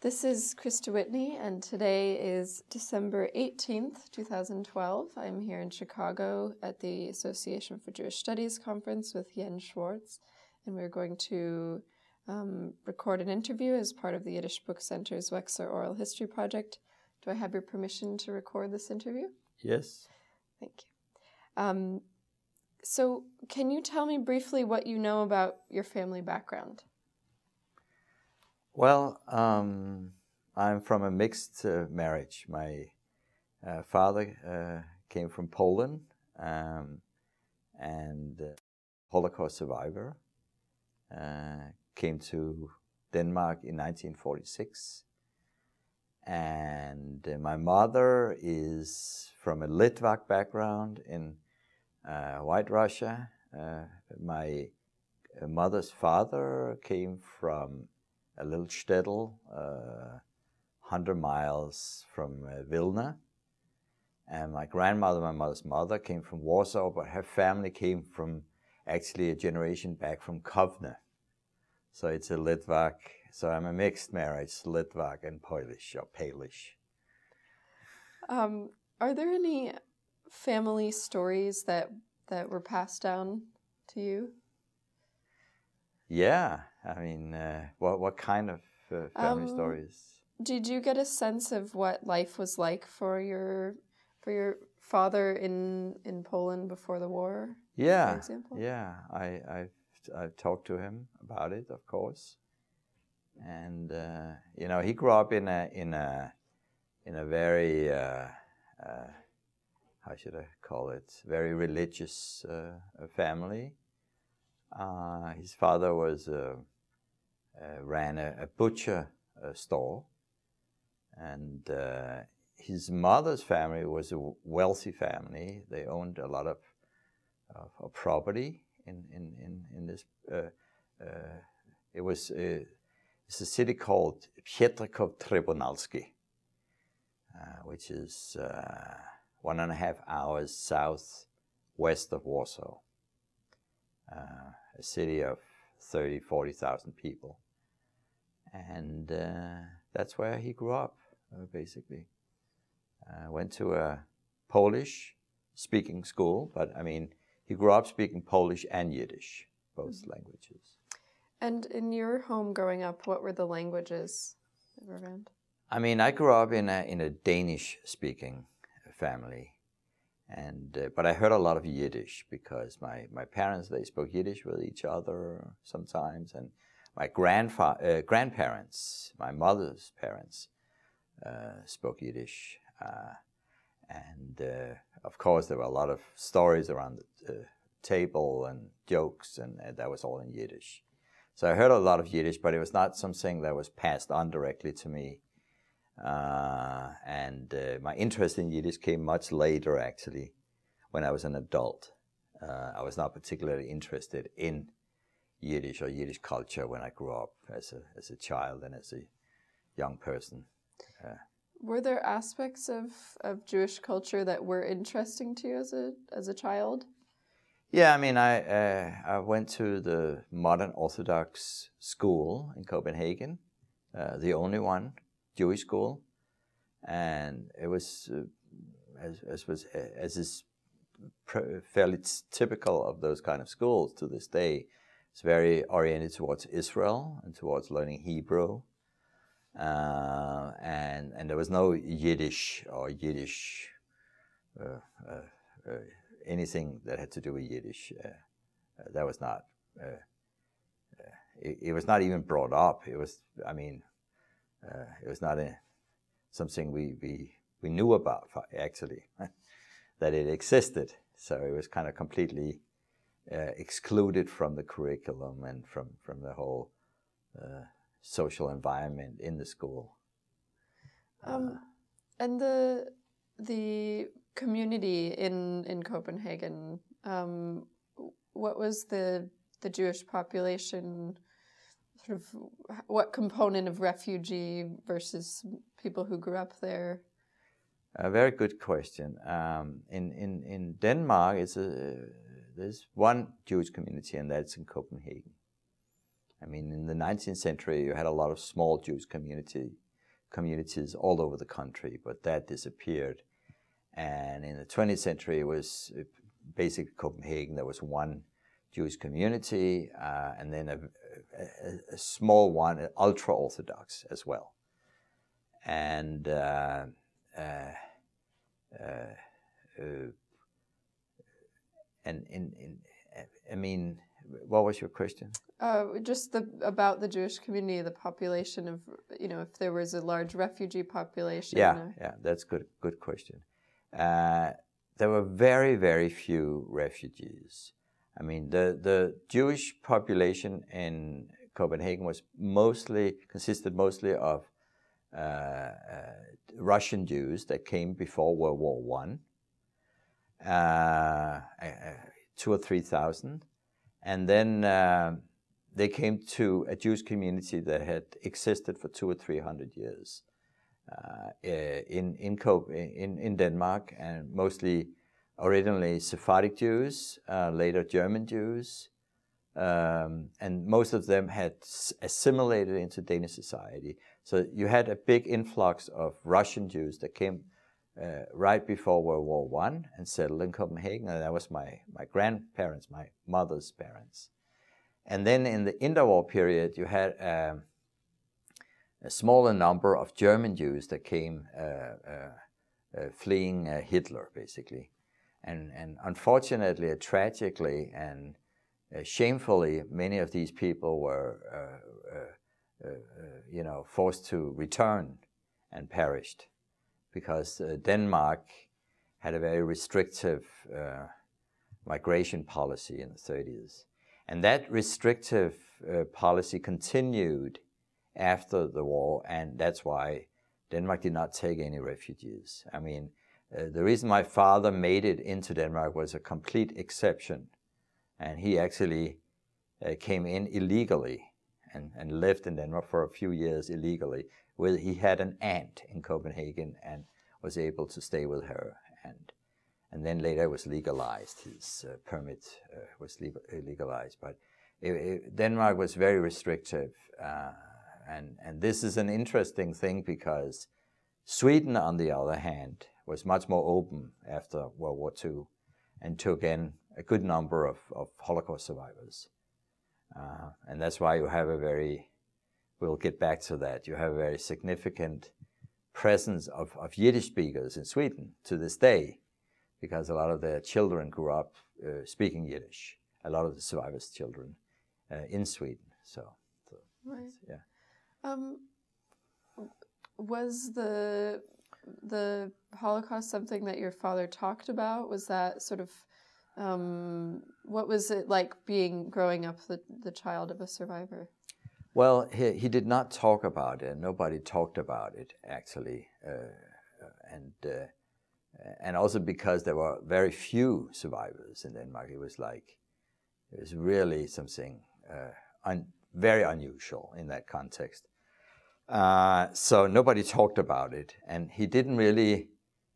This is Krista Whitney, and today is December 18th, 2012. I'm here in Chicago at the Association for Jewish Studies conference with Jens Schwartz, and we're going to record an interview as part of the Yiddish Book Center's Wexler Oral History Project. Do I have your permission to record this interview? Yes. Thank you. So can you tell me briefly what you know about your family background? Well, I'm from a mixed marriage. My father came from Poland and Holocaust survivor. Came to Denmark in 1946. And my mother is from a Litvak background in White Russia. My mother's father came from a little shtetl 100 miles from Vilna. And my grandmother, my mother's mother, came from Warsaw, but her family came from actually a generation back from Kovna. So it's a Litvak, so I'm a mixed marriage, Litvak and Polish or Polish. Are there any family stories that were passed down to you? Yeah, I mean, what kind of family stories? Did you get a sense of what life was like for your father in Poland before the war? Yeah, for example? Yeah. I've talked to him about it, of course, and he grew up in a very how should I call it? Very religious family. His father ran a butcher store, and his mother's family was a wealthy family. They owned a lot of property in this. It's a city called Pietrków Trybunalski, which is 1.5 hours southwest of Warsaw. A city of 40,000 people. And that's where he grew up, basically. Went to a Polish-speaking school, but I mean, he grew up speaking Polish and Yiddish, both languages. And in your home growing up, what were the languages that were around? I mean, I grew up in a Danish-speaking family. But I heard a lot of Yiddish because my parents, they spoke Yiddish with each other sometimes, and my grandparents, my mother's parents, spoke Yiddish, and of course there were a lot of stories around the table and jokes, and that was all in Yiddish. So I heard a lot of Yiddish, but it was not something that was passed on directly to me. My interest in Yiddish came much later, actually, when I was an adult. I was not particularly interested in Yiddish or Yiddish culture when I grew up as a child and as a young person. Were there aspects of Jewish culture that were interesting to you as a child? Yeah, I mean, I went to the modern Orthodox school in Copenhagen, the only one. Jewish school, and it was as is fairly typical of those kind of schools to this day. It's very oriented towards Israel and towards learning Hebrew, and there was no Yiddish or Yiddish anything that had to do with Yiddish. That was not. It was not even brought up. It was. I mean. It was not something we knew about, actually, that it existed. So it was kind of completely excluded from the curriculum and from the whole social environment in the school. And the community in Copenhagen, what was the Jewish population? Sort of what component of refugee versus people who grew up there? A very good question. In Denmark, there's one Jewish community, and that's in Copenhagen. I mean, in the 19th century, you had a lot of small Jewish community communities all over the country, but that disappeared. And in the 20th century, it was basically Copenhagen. There was one Jewish community, and then a small one, ultra-Orthodox as well. And I mean, what was your question? Just about the Jewish community, the population of, if there was a large refugee population. Yeah, that's good question. There were very, very few refugees. I mean, the Jewish population in Copenhagen consisted mostly of Russian Jews that came before World War I, 2,000 or 3,000. And then they came to a Jewish community that had existed for 200 or 300 years in Denmark, and mostly originally Sephardic Jews, later German Jews, and most of them had assimilated into Danish society. So you had a big influx of Russian Jews that came right before World War I and settled in Copenhagen, and that was my grandparents, my mother's parents. And then in the interwar period, you had a smaller number of German Jews that came fleeing Hitler, basically. And unfortunately, tragically, and shamefully, many of these people were forced to return and perished, because Denmark had a very restrictive migration policy in the 30s. And that restrictive policy continued after the war, and that's why Denmark did not take any refugees. I mean, the reason my father made it into Denmark was a complete exception, and he actually came in illegally and lived in Denmark for a few years illegally. He had an aunt in Copenhagen and was able to stay with her, and then later it was legalized. His permit was legalized, but Denmark was very restrictive, and this is an interesting thing because Sweden, on the other hand, was much more open after World War II and took in a good number of Holocaust survivors, and that's why you have we'll get back to that, you have a very significant presence of Yiddish speakers in Sweden to this day, because a lot of their children grew up speaking Yiddish, a lot of the survivors' children in Sweden. So right. Yeah. Was the Holocaust something that your father talked about? Was that sort of, what was it like growing up the child of a survivor? Well, he did not talk about it. Nobody talked about it, actually. And also because there were very few survivors in Denmark. It was really something very unusual in that context. So nobody talked about it. And he didn't really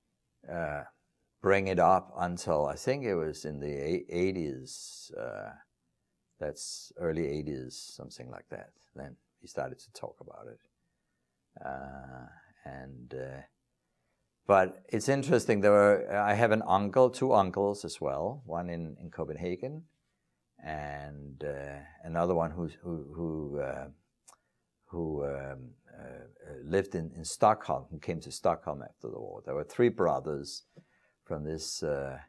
bring it up until, I think it was in the 80s. That's early 80s, something like that. Then he started to talk about it. But it's interesting. I have two uncles as well. One in Copenhagen, and another one who lived in Stockholm. Who came to Stockholm after the war. There were three brothers from this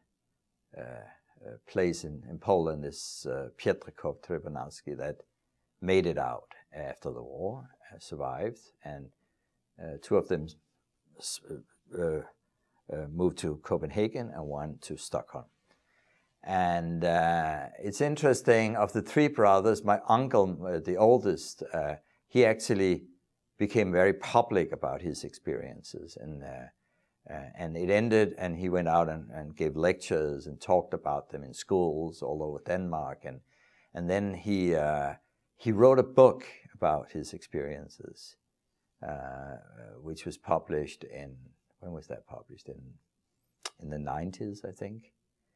place in Poland, this Pietrków Trybunalski, that made it out after the war, survived, and two of them moved to Copenhagen and one to Stockholm. And it's interesting, of the three brothers, my uncle, the oldest, he actually became very public about his experiences, and it ended, and he went out and gave lectures and talked about them in schools all over Denmark, and then he wrote a book about his experiences, which was published when was that published? In the 90s, I think.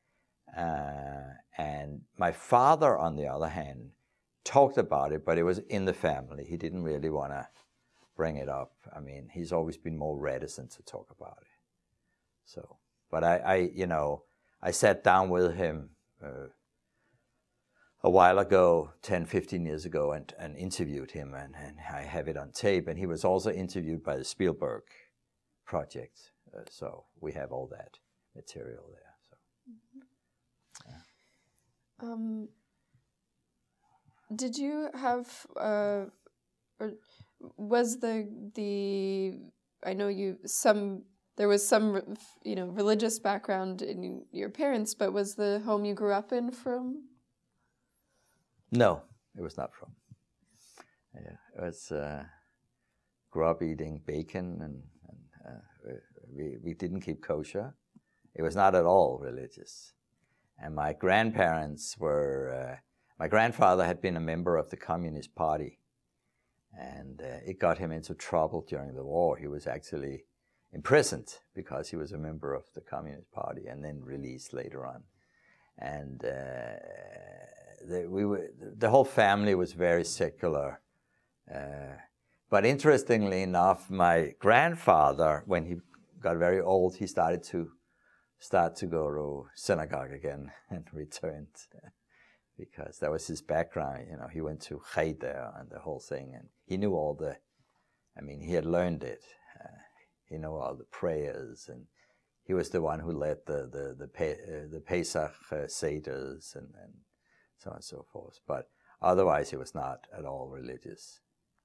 And my father, on the other hand, talked about it, but it was in the family. He didn't really want to bring it up. I mean, he's always been more reticent to talk about it. So, but I sat down with him a while ago, 10, 15 years ago, and interviewed him, and I have it on tape. And he was also interviewed by the Spielberg project. So we have all that material there. So. Yeah. Did you have, or was the I know there was some religious background in your parents, but was the home you grew up in from? No, it was not from. Yeah, it was grew up eating bacon, and we didn't keep kosher. It was not at all religious. And my grandparents were. My grandfather had been a member of the Communist Party, and it got him into trouble during the war. He was actually imprisoned because he was a member of the Communist Party, and then released later on. And the whole family was very secular. But interestingly enough, my grandfather, when he got very old, he started to go to synagogue again and returned. Because that was his background, he went to Cheder and the whole thing, and he knew he had learned it. He knew all the prayers, and he was the one who led the Pesach Seders and so on and so forth. But otherwise, he was not at all religious.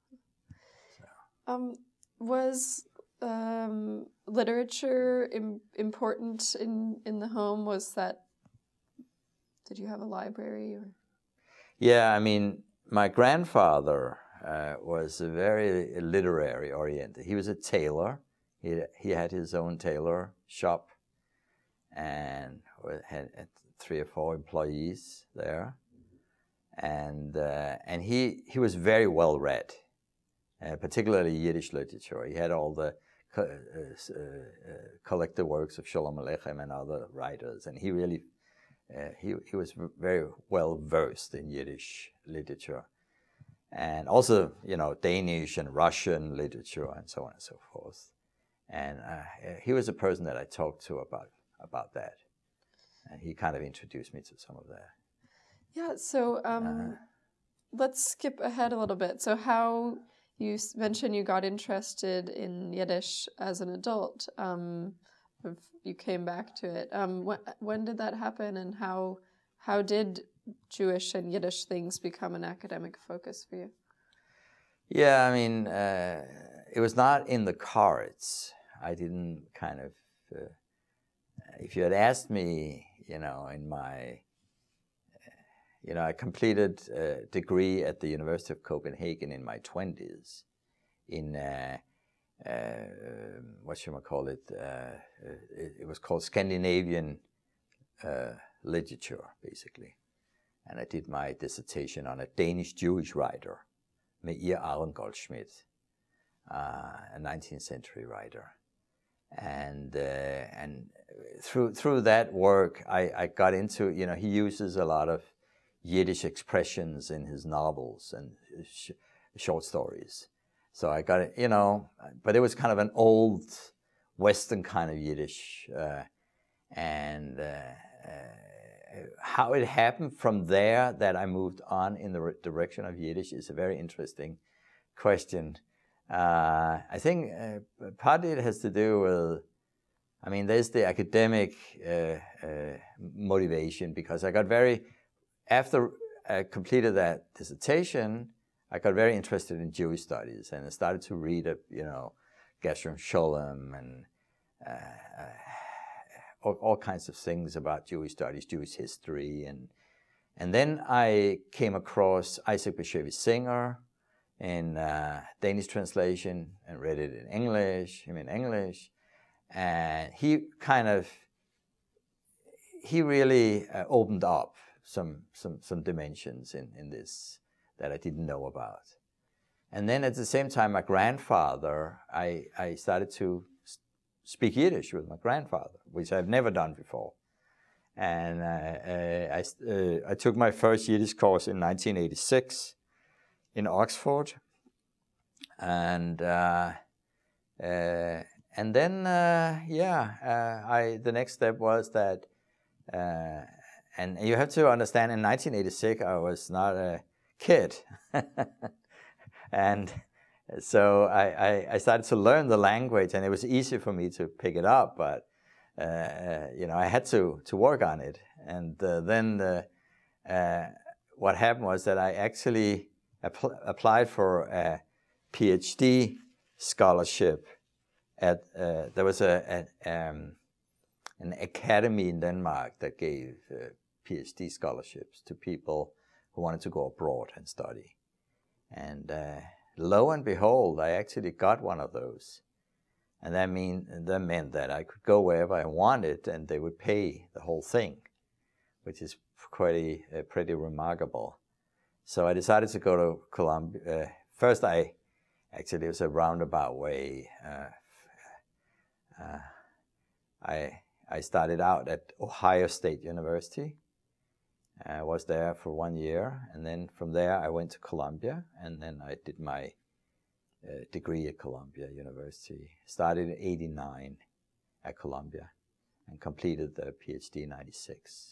So. Was literature important in the home? Did you have a library? Or? Yeah, my grandfather was very literary oriented. He was a tailor. He had his own tailor shop, and had 3 or 4 employees there. And he was very well read, particularly Yiddish literature. He had all the collected works of Sholem Aleichem and other writers, and he really. He was very well versed in Yiddish literature, and also Danish and Russian literature and so on and so forth. And he was a person that I talked to about that, and he kind of introduced me to some of that. Yeah. So let's skip ahead a little bit. So how you mentioned you got interested in Yiddish as an adult. You came back to it. When did that happen, and how did Jewish and Yiddish things become an academic focus for you? Yeah, it was not in the cards. I didn't kind of. If you had asked me, in my, I completed a degree at the University of Copenhagen in my 20s, in. It was called Scandinavian literature, basically. And I did my dissertation on a Danish Jewish writer, Meir Aron Goldschmidt, a 19th century writer. And through that work, I got into, he uses a lot of Yiddish expressions in his novels and short stories. So I got it, but it was kind of an old Western kind of Yiddish. And how it happened from there that I moved on in the direction of Yiddish is a very interesting question. I think partly it has to do with, there's the academic motivation, because after I completed that dissertation, I got very interested in Jewish studies, and I started to read, Gershom Scholem and all kinds of things about Jewish studies, Jewish history, and then I came across Isaac Bashevis Singer in Danish translation and read it in English, and he really opened up some dimensions in this that I didn't know about. And then at the same time, my grandfather, I started to speak Yiddish with my grandfather, which I've never done before. And I took my first Yiddish course in 1986 in Oxford. and then the next step was that, and you have to understand, in 1986 I was not a kid, and so I started to learn the language, and it was easy for me to pick it up, but I had to work on it. And then what happened was that I actually applied for a PhD scholarship at there was an academy in Denmark that gave PhD scholarships to people who wanted to go abroad and study. And lo and behold, I actually got one of those. And that meant that I could go wherever I wanted, and they would pay the whole thing, which is pretty remarkable. So I decided to go to Columbia. First, it was a roundabout way. I started out at Ohio State University. I was there for 1 year, and then from there I went to Columbia, and then I did my degree at Columbia University. Started in '89 at Columbia and completed the PhD in '96.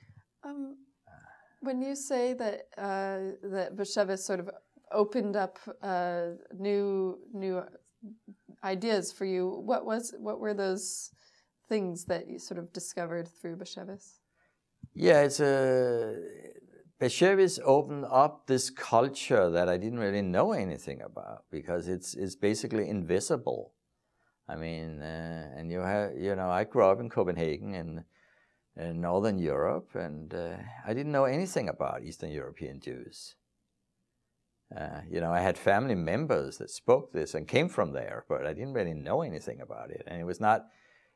When you say that that Bashevis sort of opened up new ideas for you, what were those things that you sort of discovered through Bashevis? Yeah, Bashevis opened up this culture that I didn't really know anything about, because it's basically invisible. I mean, and I grew up in Copenhagen in Northern Europe, and I didn't know anything about Eastern European Jews. I had family members that spoke this and came from there, but I didn't really know anything about it, and it was not.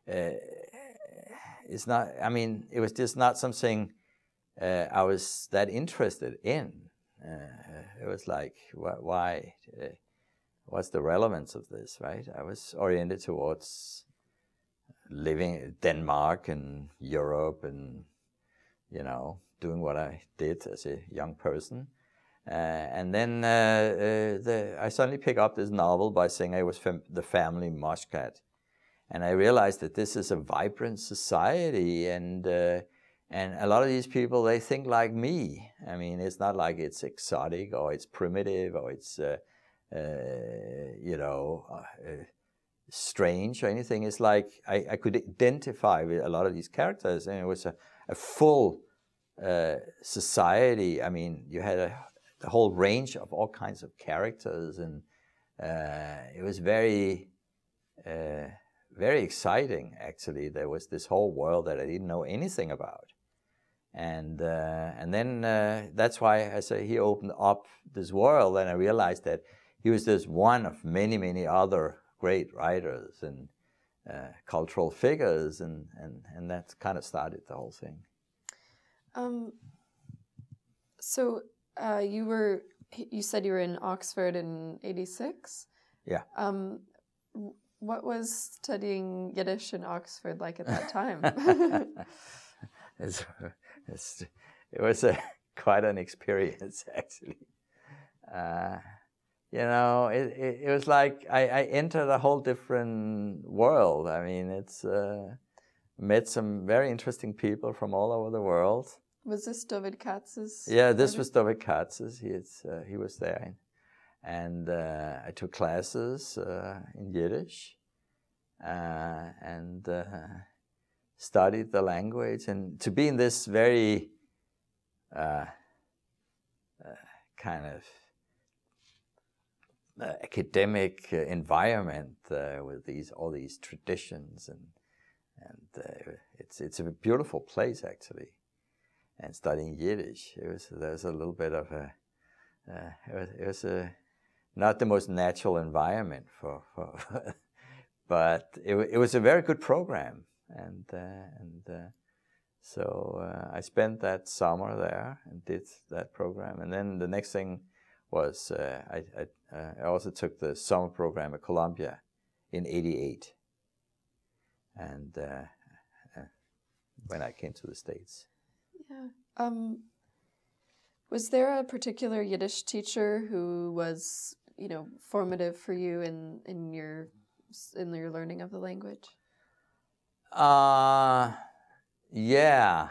It was just not something I was that interested in. It was like, why? What's the relevance of this, right? I was oriented towards living in Denmark and Europe, and doing what I did as a young person. And then I suddenly picked up this novel by saying I was the family Muscat. And I realized that this is a vibrant society, and a lot of these people, they think like me. I mean, it's not like it's exotic or it's primitive or it's strange or anything. It's like I could identify with a lot of these characters, and it was a full society. I mean, you had the whole range of all kinds of characters, and it was very exciting, actually. There was this whole world that I didn't know anything about. And then that's why I say he opened up this world, and I realized that he was just one of many, many other great writers and cultural figures, and that kind of started the whole thing. So you said you were in Oxford in '86? Yeah. What was studying Yiddish in Oxford like at that time? It was quite an experience, actually. It was like I entered a whole different world. I mean, met some very interesting people from all over the world. Was this David Katz's? Yeah, this was David Katz's. He was there. And I took classes in Yiddish and studied the language. And to be in this very kind of academic environment with all these traditions, and it's a beautiful place, actually. And studying Yiddish, there was a little bit of it was not the most natural environment for but it was a very good program, and so I spent that summer there and did that program. And then the next thing was I also took the summer program at Columbia in '88, and when I came to the States. Yeah. Was there a particular Yiddish teacher who was, formative for you in your learning of the language? Yeah.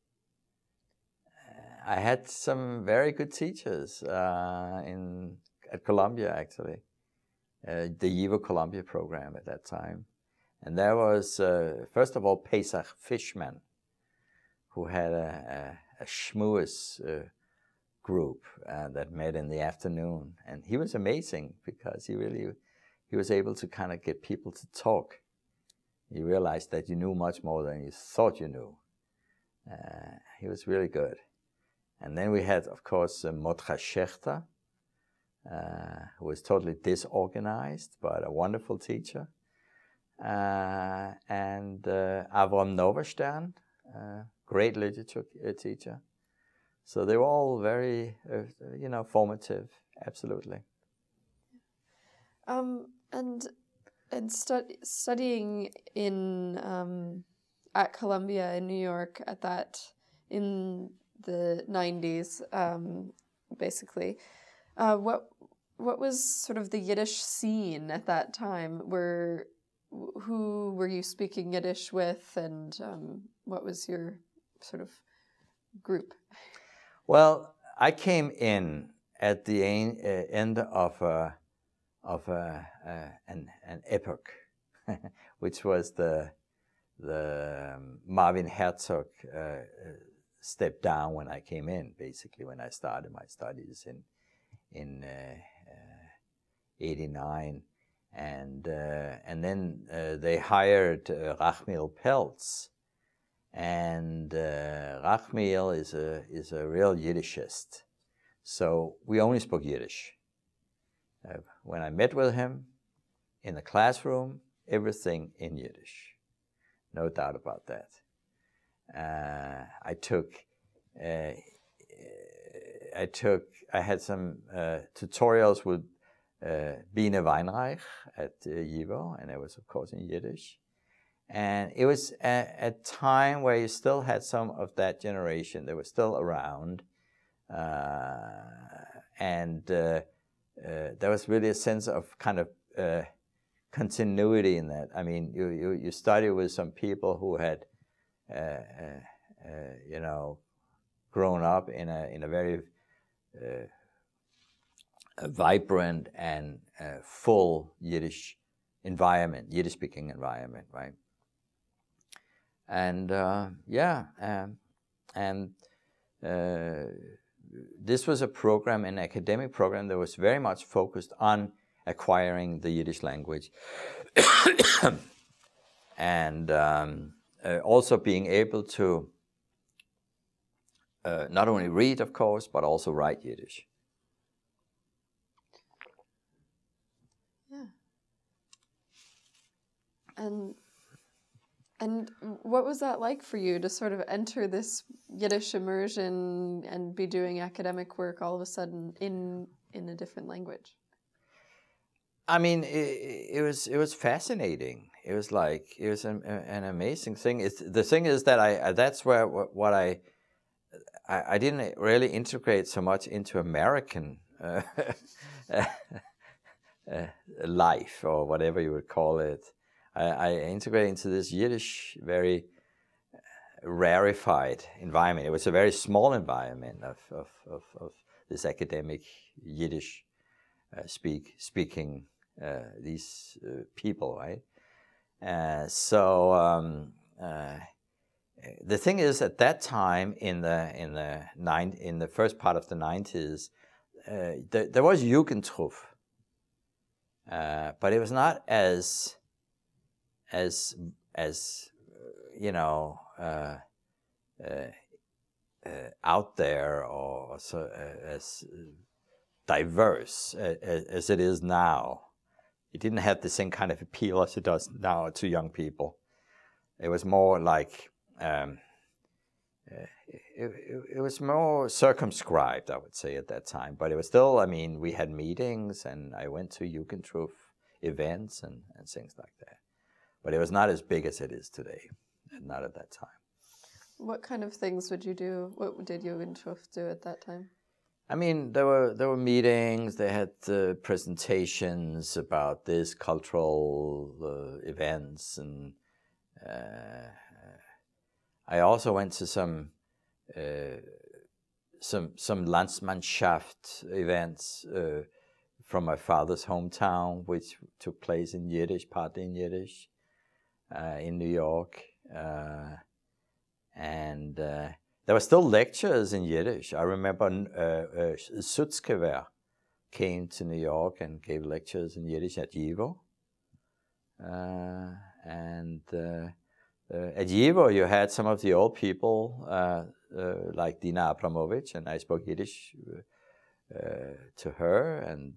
I had some very good teachers at Columbia, actually, the YIVO Columbia program at that time. And there was, first of all, Pesach Fishman, who had a schmooze group that met in the afternoon. And he was amazing because he was able to kind of get people to talk. You realized that you knew much more than you thought you knew. He was really good. And then we had, of course, Motra Shechter, who was totally disorganized, but a wonderful teacher. And Avram Noverstern, great literature teacher. So they were all very, formative, absolutely. And studying at Columbia in New York in the 90s, basically, what was sort of the Yiddish scene at that time? Who were you speaking Yiddish with, and what was your sort of group? Well, I came in at the end of an epoch, which was the Marvin Herzog step down when I came in. Basically, when I started my studies in '89, and then they hired Rachmiel Peltz. And Rachmiel is a real Yiddishist, so we only spoke Yiddish. When I met with him in the classroom, everything in Yiddish, no doubt about that. I had some tutorials with Biene Weinreich at YIVO, and it was, of course, in Yiddish. And it was a time where you still had some of that generation that was still around. And there was really a sense of kind of continuity in that. I mean, you study with some people who had, grown up in a very vibrant and full Yiddish environment, Yiddish-speaking environment, right? And this was a program, an academic program that was very much focused on acquiring the Yiddish language and also being able to not only read, of course, but also write Yiddish. Yeah. And what was that like for you to sort of enter this Yiddish immersion and be doing academic work all of a sudden in a different language? I mean, it was fascinating. It was an amazing thing. The thing is that that's where what I didn't really integrate so much into American life, or whatever you would call it. I integrated into this Yiddish, very rarefied environment. It was a very small environment of this academic Yiddish speaking these people, right? The thing is, at that time in the first part of the 90s, there was Jugendruf, but it was not as out there or so, as diverse as it is now. It didn't have the same kind of appeal as it does now to young people. It was more like it was more circumscribed, I would say, at that time. But it was still, I mean, we had meetings, and I went to Jugendruf events and things like that. But it was not as big as it is today, not at that time. What kind of things would you do? What did Jugendruf do at that time? I mean, there were meetings. They had presentations about this cultural events, and I also went to some Landsmannschaft events from my father's hometown, which took place in Yiddish, partly in Yiddish, in New York, and there were still lectures in Yiddish. I remember Sutzkever came to New York and gave lectures in Yiddish at YIVO. And at YIVO, you had some of the old people, like Dina Abramovic, and I spoke Yiddish to her. And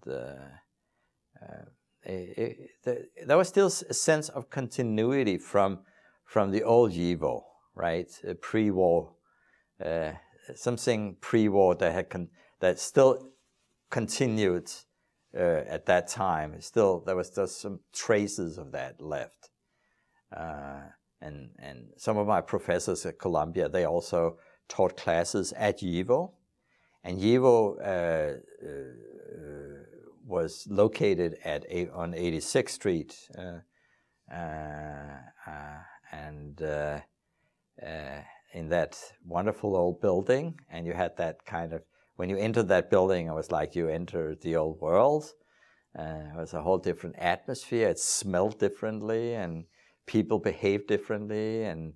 there was still a sense of continuity from the old YIVO, right? Pre-war. Something pre-war that still continued at that time. Still, there was just some traces of that left. And some of my professors at Columbia, they also taught classes at YIVO. And YIVO was located on 86th Street. In that wonderful old building, and you had that kind of, when you entered that building, it was like you entered the old world. It was a whole different atmosphere. It smelled differently, and people behaved differently, and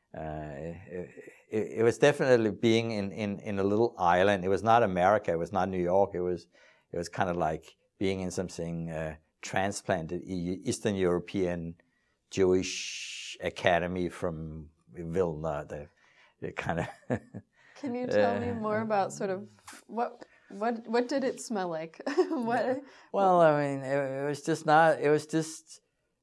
it was definitely being in a little island. It was not America. It was not New York. It was kind of like being in something transplanted Eastern European Jewish academy from Vilna. The kind of. Can you tell me more about sort of what did it smell like? Well, I mean, it was just not. It was just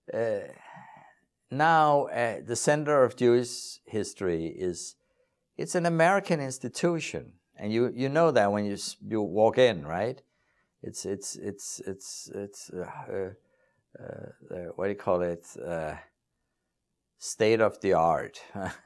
now the Center of Jewish History it's an American institution, and you know that when you walk in, right? It's what do you call it? State of the art.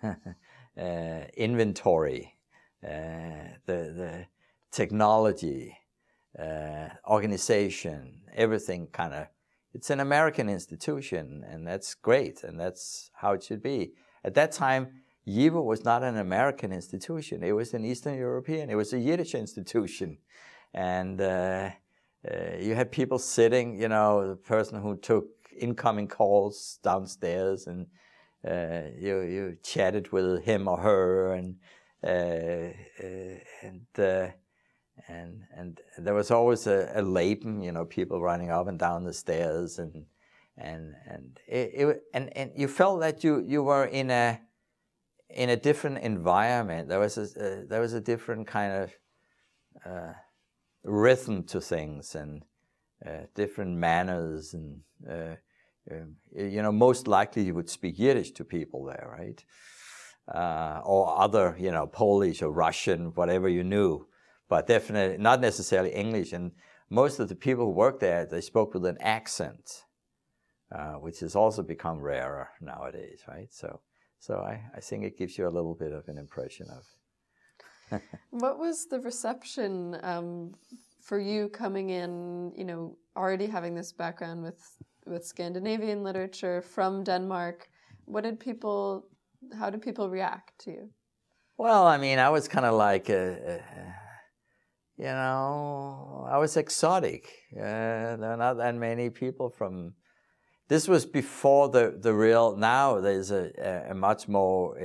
Inventory, the technology, organization, everything kind of. It's an American institution, and that's great, and that's how it should be. At that time, YIVO was not an American institution. It was an Eastern European. It was a Yiddish institution. And you had people sitting, the person who took incoming calls downstairs, and you chatted with him or her, and there was always a Laban, people running up and down the stairs, and you felt that you were in a different environment. There was a different kind of rhythm to things, and different manners, and most likely you would speak Yiddish to people there, right? Or other, Polish or Russian, whatever you knew, but definitely not necessarily English. And most of the people who worked there, they spoke with an accent, which has also become rarer nowadays, right? So I think it gives you a little bit of an impression of. What was the reception for you coming in, already having this background with Scandinavian literature from Denmark? How did people react to you? Well, I mean, I was kind of like, I was exotic. There are not that many people from. This was before the real. Now there's a much more,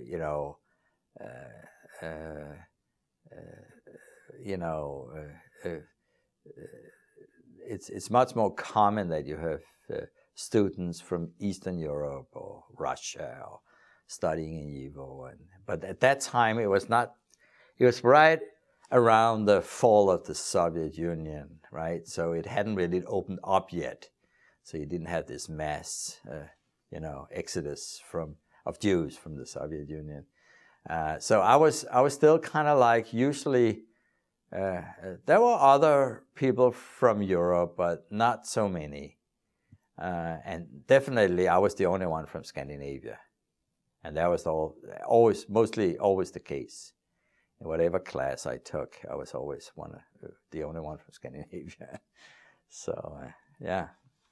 it's much more common that you have students from Eastern Europe or Russia or studying in YIVO. But at that time, it was not. It was right around the fall of the Soviet Union, right? So it hadn't really opened up yet. So you didn't have this mass, exodus of Jews from the Soviet Union. So I was still kind of like, usually there were other people from Europe, but not so many. And definitely I was the only one from Scandinavia. And that was mostly always the case. in whatever class I took, I was always the only one from Scandinavia. So yeah.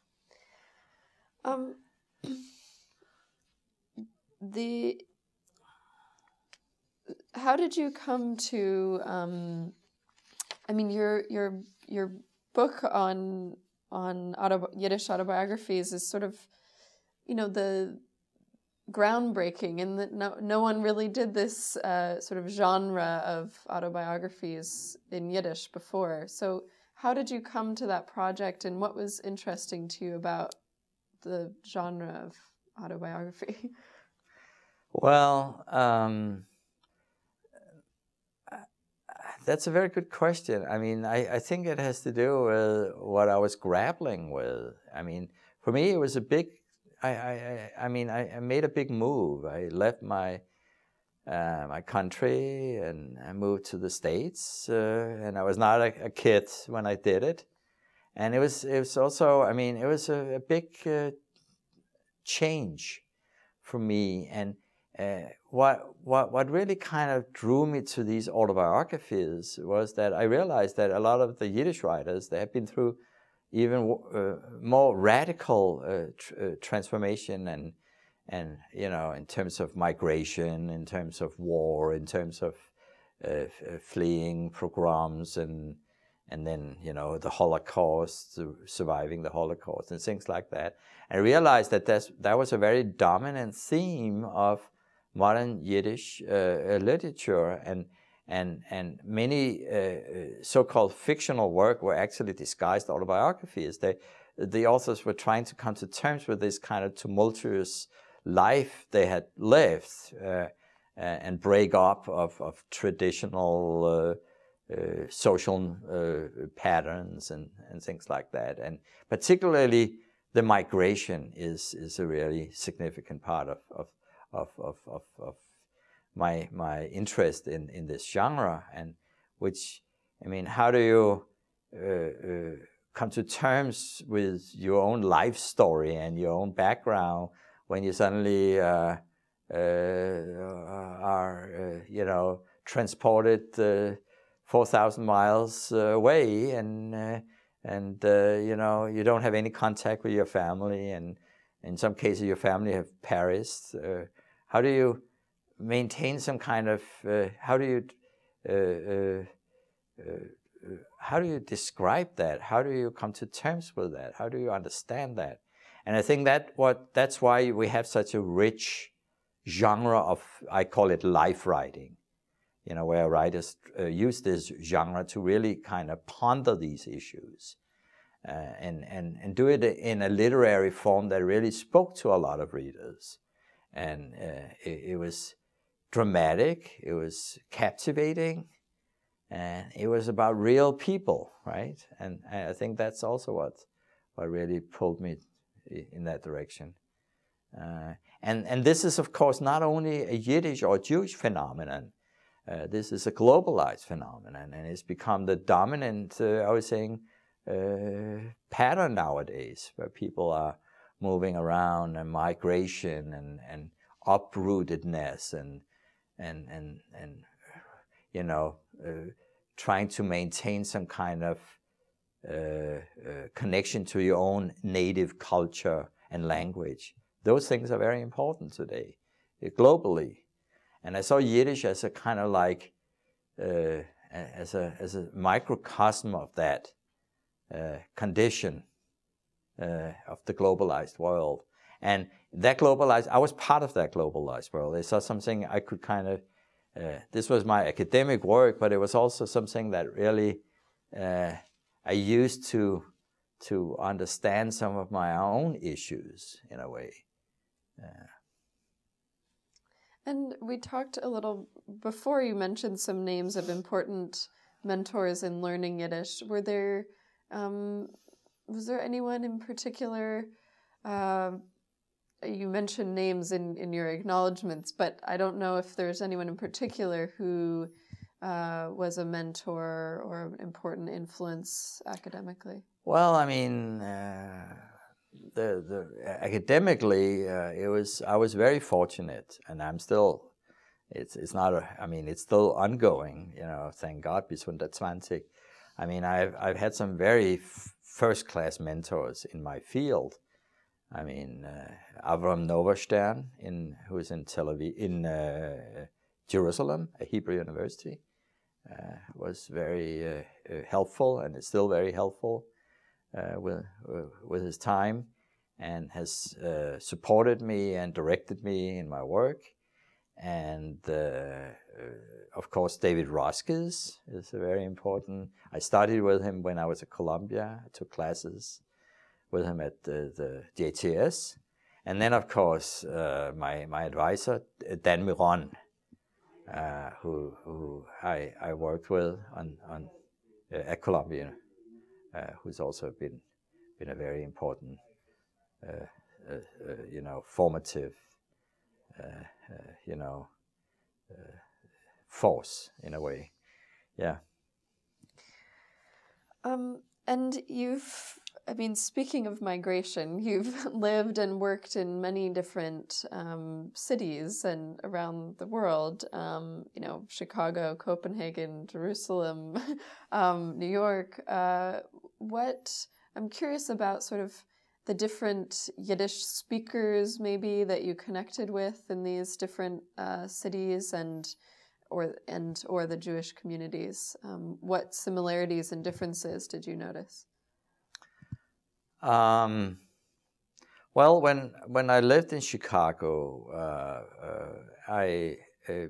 How did you come to? I mean, your book on Yiddish autobiographies is sort of, the groundbreaking in that no one really did this sort of genre of autobiographies in Yiddish before. So how did you come to that project, and what was interesting to you about the genre of autobiography? Well, that's a very good question. I mean, I think it has to do with what I was grappling with. I mean, for me, it was a big. I made a big move. I left my country and I moved to the States, and I was not a kid when I did it. And it was also, I mean, it was a big change for me. And what really kind of drew me to these autobiographies was that I realized that a lot of the Yiddish writers, they have been through even more radical transformation and in terms of migration, in terms of war, in terms of fleeing pogroms and then the Holocaust, surviving the Holocaust and things like that. I realized that that was a very dominant theme of modern Yiddish literature, and many so-called fictional work were actually disguised autobiographies. The authors were trying to come to terms with this kind of tumultuous life they had lived and break up of traditional social patterns and things like that. And particularly the migration is a really significant part of my interest in this genre, and which, I mean, how do you come to terms with your own life story and your own background when you suddenly are transported 4,000 miles away and you don't have any contact with your family, and in some cases your family have perished. How do you maintain some kind of how do you describe that? How do you come to terms with that? How do you understand that? And I think that's why we have such a rich genre of, I call it life writing, where writers use this genre to really kind of ponder these issues and do it in a literary form that really spoke to a lot of readers. And it was dramatic, it was captivating, and it was about real people, right? And I think that's also what really pulled me in that direction. And this is, of course, not only a Yiddish or Jewish phenomenon. This is a globalized phenomenon, and it's become the dominant, I was saying, pattern nowadays, where people are moving around, and migration and uprootedness and trying to maintain some kind of connection to your own native culture and language. Those things are very important today, globally. And I saw Yiddish as a kind of like, as a microcosm of that condition of the globalized world. And that globalized, I was part of that globalized world. I saw something I could kind of, this was my academic work, but it was also something that really I used to understand some of my own issues in a way. And we talked a little before, you mentioned some names of important mentors in learning Yiddish. Was there anyone in particular? You mentioned names in your acknowledgments, but I don't know if there's anyone in particular who was a mentor or an important influence academically. Well, I mean, academically, I was very fortunate, and I'm still it's not I mean, it's still ongoing. Thank God, bis 120. I mean, I've had some very first-class mentors in my field. I mean, Avram Noverstern, who is in Tel Aviv, in Jerusalem, a Hebrew university, was very helpful, and is still very helpful with his time, and has supported me and directed me in my work. And of course, David Roskis is a very important. I studied with him when I was at Columbia. I took classes with him at the JTS. And then, of course, my advisor, Dan Miron, who I worked with at Columbia, who's also been a very important, formative, force in a way. Yeah. And speaking of migration, you've lived and worked in many different cities and around the world, Chicago, Copenhagen, Jerusalem, New York. I'm curious about sort of the different Yiddish speakers maybe that you connected with in these different cities or the Jewish communities. What similarities and differences did you notice? Well, when I lived in Chicago, I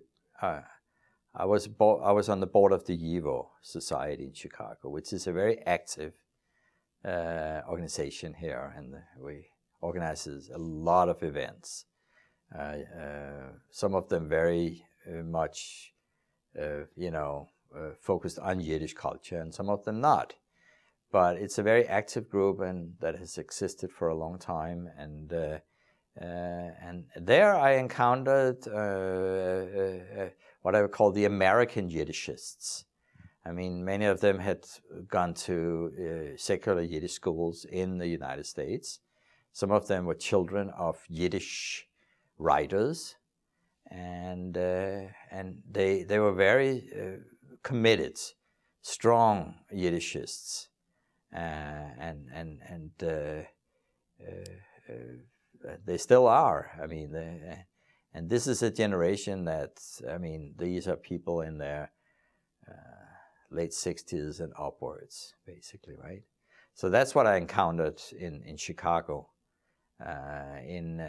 was on the board of the YIVO Society in Chicago, which is a very active organization here, and we organizes a lot of events. Some of them very much, focused on Yiddish culture, and some of them not. But it's a very active group, and that has existed for a long time. And there I encountered what I would call the American Yiddishists. I mean, many of them had gone to secular Yiddish schools in the United States. Some of them were children of Yiddish writers, and they were very committed, strong Yiddishists. And they still are. I mean, and this is a generation that, these are people in their late 60s and upwards, basically, right? So that's what I encountered in Chicago. In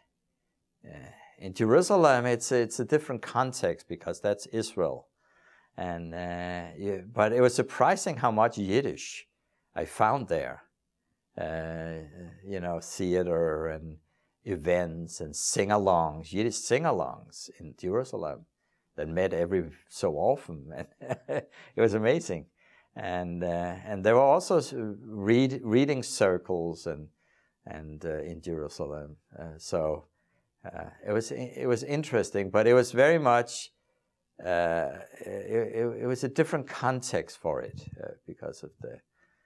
Jerusalem, it's a different context because that's Israel, and but it was surprising how much Yiddish I found there. Theater and events and sing-alongs, Yiddish sing-alongs in Jerusalem that met every so often. It was amazing. And there were also reading circles and in Jerusalem. So it was interesting, but it was very much it was a different context for it because of the.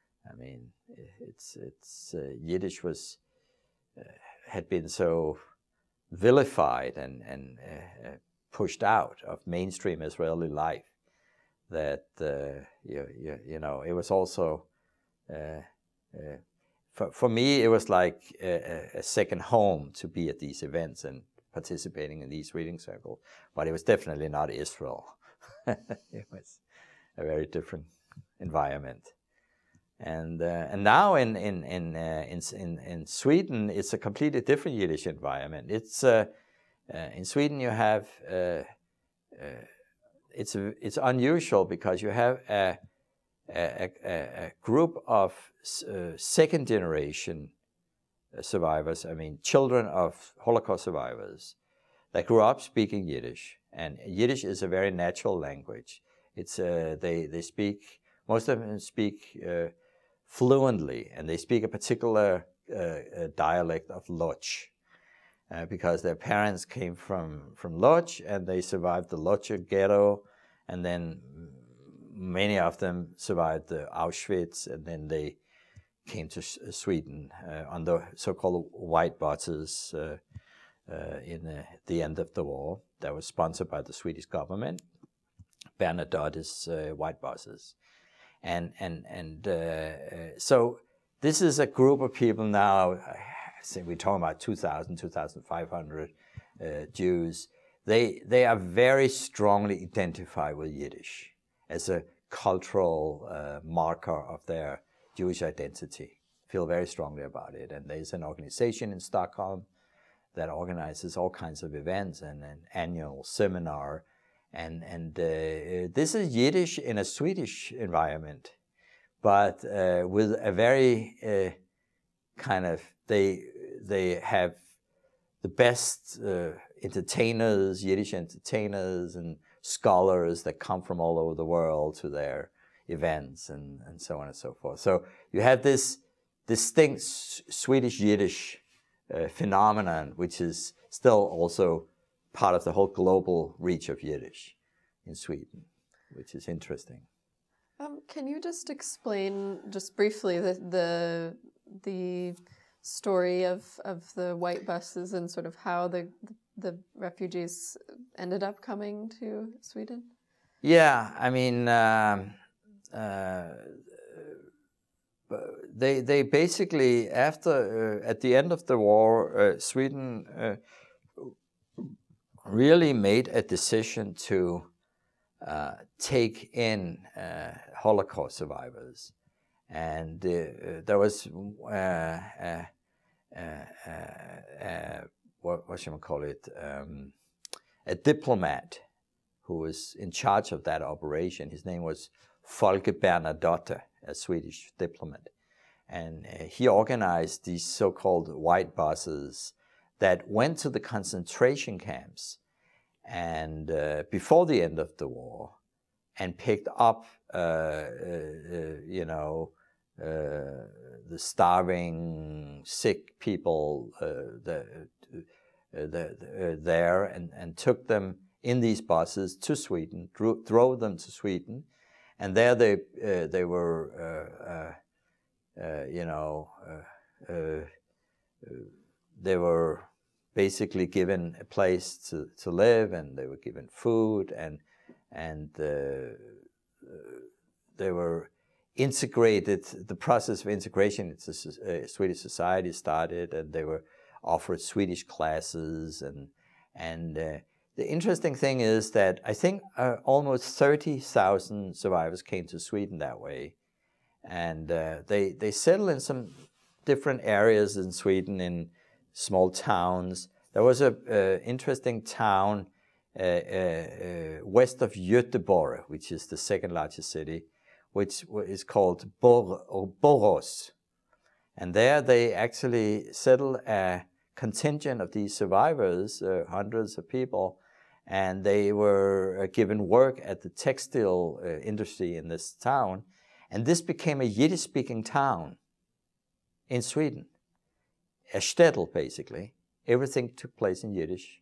Yiddish had been so vilified and pushed out of mainstream Israeli life that it was also for me it was like a second home to be at these events and participating in these reading circles, but it was definitely not Israel. It was a very different environment. And now in Sweden, it's a completely different Yiddish environment. It's in Sweden you have it's unusual because you have a group of second generation survivors. Children of Holocaust survivors that grew up speaking Yiddish, and Yiddish is a very natural language. It's they speak. Most of them speak fluently, and they speak a particular dialect of Lodz, because their parents came from Lodz, and they survived the Lodz ghetto, and then many of them survived the Auschwitz, and then they came to Sweden on the so-called white buses in the end of the war that was sponsored by the Swedish government, Bernadotte's White Buses. So this is a group of people now, I think we're talking about 2,000, 2,500 Jews. They are very strongly identified with Yiddish as a cultural marker of their Jewish identity, feel very strongly about it. And there's an organization in Stockholm that organizes all kinds of events and an annual seminar. And this is Yiddish in a Swedish environment, but with a very they have the best entertainers, Yiddish entertainers and scholars that come from all over the world to their events and so on and so forth. So you have this distinct Swedish Yiddish phenomenon, which is still also part of the whole global reach of Yiddish in Sweden, which is interesting. Can you just explain, just briefly, the story of the White Buses and sort of how the refugees ended up coming to Sweden? Yeah, I mean, they basically, after at the end of the war, Sweden really made a decision to take in Holocaust survivors, and there was what shall we call it? A diplomat who was in charge of that operation. His name was Folke Bernadotte, a Swedish diplomat, and he organized these so-called White Buses that went to the concentration camps and before the end of the war, and picked up the starving, sick people there, and took them in these buses to Sweden, drove them to Sweden, and there they were they were basically given a place to live, and they were given food, and they were integrated. The process of integration into Swedish society started, and they were offered Swedish classes, and the interesting thing is that I think almost 30,000 survivors came to Sweden that way, and they settled in some different areas in Sweden, in small towns. There was an interesting town west of Göteborg, which is the second largest city, which is called Borås. And there they actually settled a contingent of these survivors, hundreds of people, and they were given work at the textile industry in this town. And this became a Yiddish-speaking town in Sweden, a shtetl basically. Everything took place in Yiddish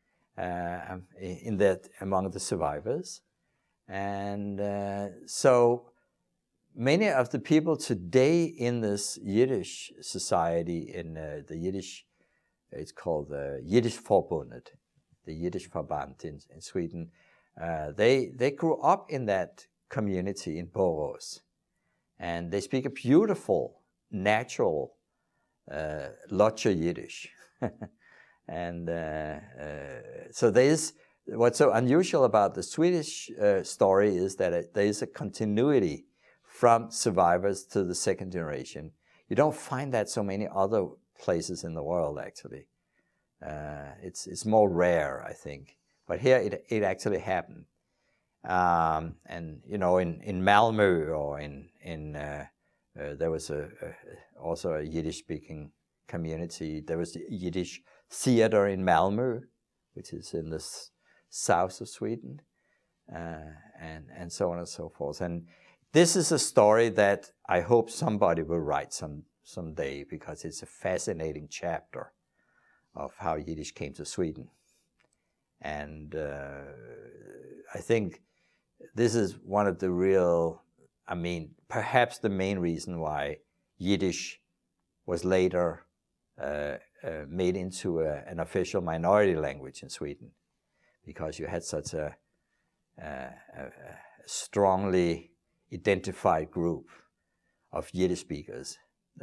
among the survivors. And so many of the people today in this Yiddish society, in the Yiddish, it's called the Yiddish Forbundet, the Yiddish Verband in Sweden, they grew up in that community in Borås. And they speak a beautiful, natural Lutcher Yiddish. And so what's so unusual about the Swedish story is that there is a continuity from survivors to the second generation. You don't find that so many other places in the world, actually. It's more rare, I think. But here it actually happened. And in Malmö, or there was also a Yiddish-speaking community. There was the Yiddish theater in Malmö, which is in the south of Sweden, and so on and so forth. And this is a story that I hope somebody will write someday, because it's a fascinating chapter of how Yiddish came to Sweden. And I think this is one of the perhaps the main reason why Yiddish was later made into an official minority language in Sweden, because you had such a strongly identified group of Yiddish speakers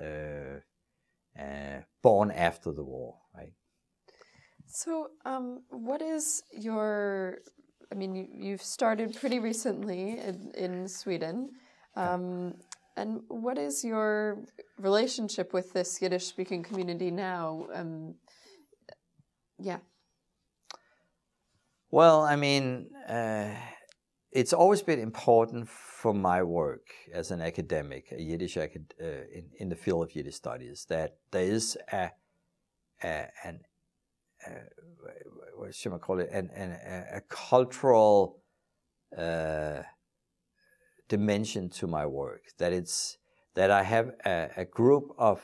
born after the war, right? So, what is your? I mean, you've started pretty recently in Sweden, and what is your relationship with this Yiddish-speaking community now? Yeah. Well, I mean, it's always been important for my work as an academic, a Yiddish in the field of Yiddish studies, that there is what should I call it? A cultural dimension to my work. That I have a group of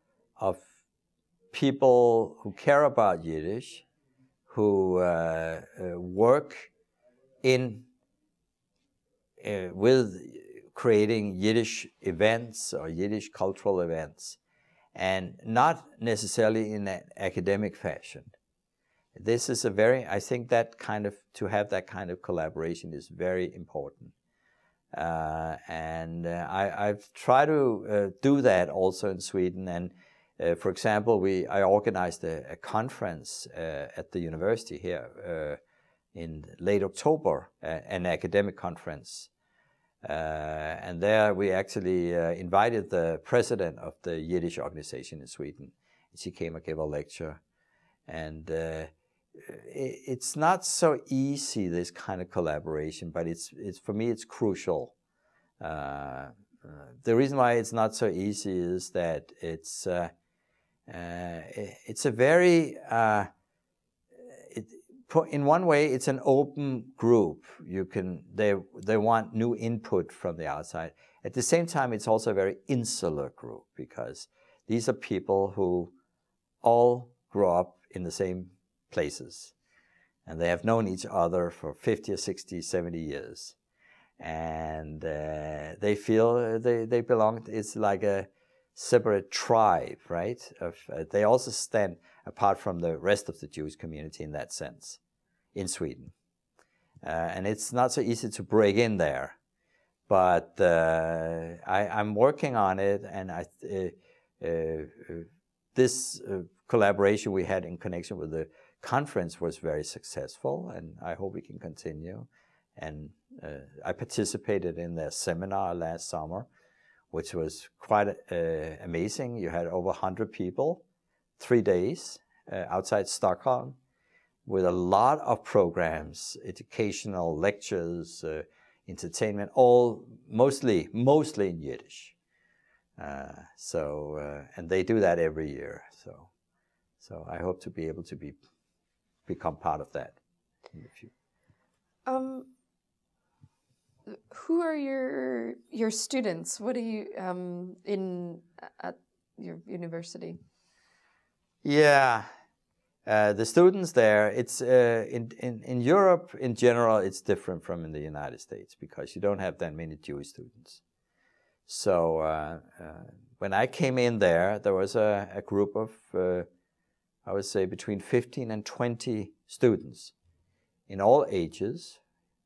people who care about Yiddish, who work with creating Yiddish events or Yiddish cultural events, and not necessarily in an academic fashion. This is I think that to have that kind of collaboration is very important. And I've tried to do that also in Sweden. And for example, I organized a conference at the university here in late October, an academic conference. And there we actually invited the president of the Yiddish organization in Sweden. She came and gave a lecture. And it's not so easy, this kind of collaboration, but it's for me it's crucial. The reason why it's not so easy is that it's a very in one way it's an open group. They want new input from the outside. At the same time, it's also a very insular group, because these are people who all grew up in the same places, and they have known each other for 50 or 60, 70 years. And they feel they belong. It's like a separate tribe, right? They also stand apart from the rest of the Jewish community in that sense, in Sweden. And it's not so easy to break in there. But I'm working on it, and this collaboration we had in connection with the conference was very successful, and I hope we can continue. And I participated in their seminar last summer, which was quite amazing. You had over 100 people, 3 days outside Stockholm, with a lot of programs, educational lectures, entertainment, all mostly in Yiddish. And they do that every year. So I hope to be able to become part of that in the future. Who are your students? What are you at your university? Yeah, the students there. It's in Europe in general. It's different from in the United States, because you don't have that many Jewish students. So when I came in there was a group of I would say between 15 and 20 students in all ages.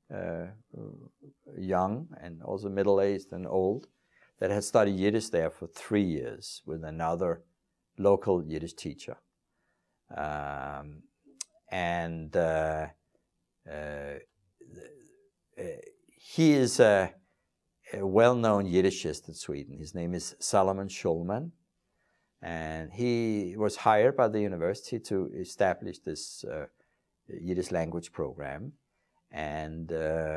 Young and also middle-aged and old, that had studied Yiddish there for 3 years with another local Yiddish teacher. He is a well-known Yiddishist in Sweden. His name is Salomon Schulman, and he was hired by the university to establish this Yiddish language program. And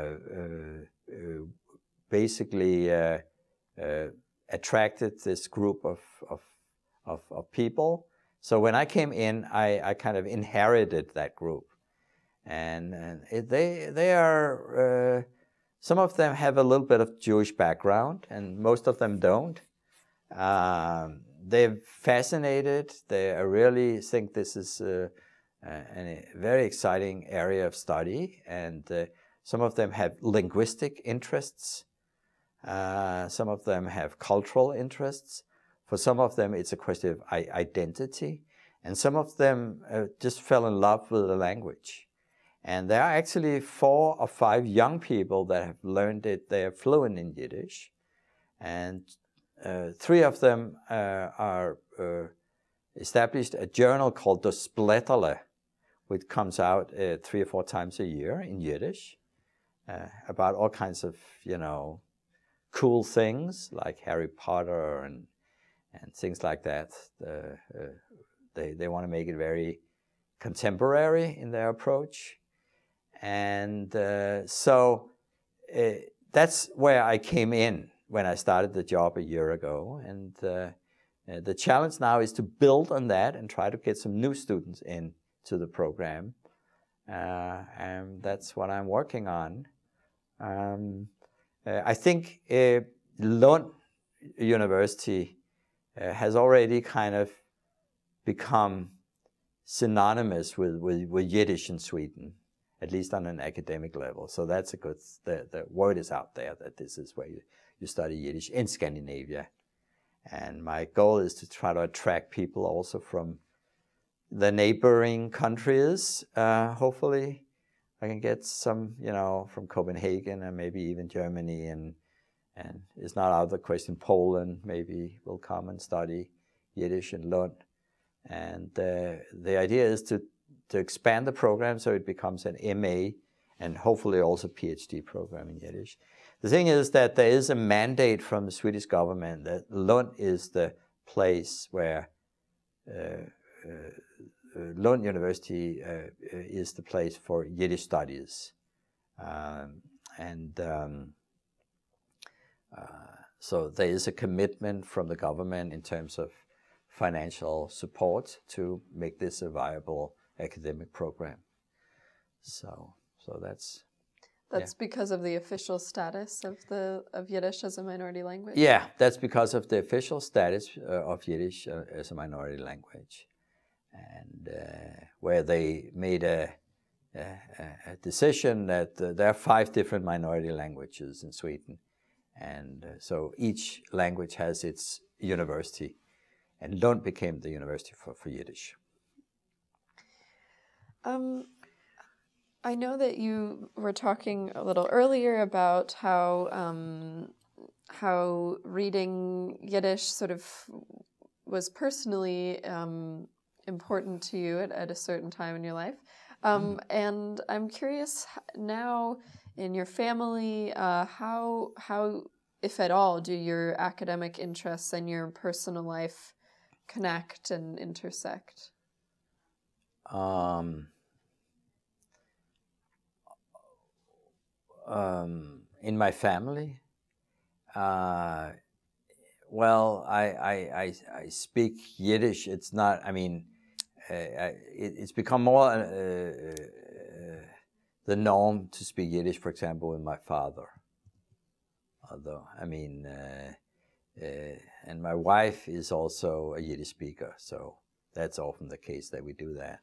basically attracted this group of people. So when I came in, I kind of inherited that group, and they are some of them have a little bit of Jewish background, and most of them don't. They're fascinated. They really think this is a very exciting area of study, and some of them have linguistic interests. Some of them have cultural interests. For some of them, it's a question of identity, and some of them just fell in love with the language. And there are actually 4 or 5 young people that have learned it. They are fluent in Yiddish, and 3 of them are established a journal called Das Blätterle, which comes out 3 or 4 times a year in Yiddish, about all kinds of, cool things like Harry Potter and things like that. They want to make it very contemporary in their approach. And so that's where I came in when I started the job a year ago. And the challenge now is to build on that and try to get some new students into the program. And that's what I'm working on. I think Lund University has already kind of become synonymous with Yiddish in Sweden, at least on an academic level. So that's a good, the word is out there that this is where you study Yiddish in Scandinavia. And my goal is to try to attract people also from the neighboring countries. Hopefully I can get some, from Copenhagen and maybe even Germany, and it's not out of the question Poland maybe will come and study Yiddish in Lund. And the idea is to expand the program so it becomes an MA and hopefully also PhD program in Yiddish. The thing is that there is a mandate from the Swedish government that Lund is the place where Lund University is the place for Yiddish studies. So there is a commitment from the government in terms of financial support to make this a viable academic program. So that's because of the official status of Yiddish as a minority language? Yeah, that's because of the official status of Yiddish as a minority language. And where they made a decision that there are 5 different minority languages in Sweden. And so each language has its university. And Lund became the university for Yiddish. I know that you were talking a little earlier about how reading Yiddish sort of was personally important to you at a certain time in your life. And I'm curious now in your family, how, if at all, do your academic interests and your personal life connect and intersect? In my family, well, I speak Yiddish. It's not, it's become more the norm to speak Yiddish, for example, with my father. Although, and my wife is also a Yiddish speaker, so that's often the case that we do that.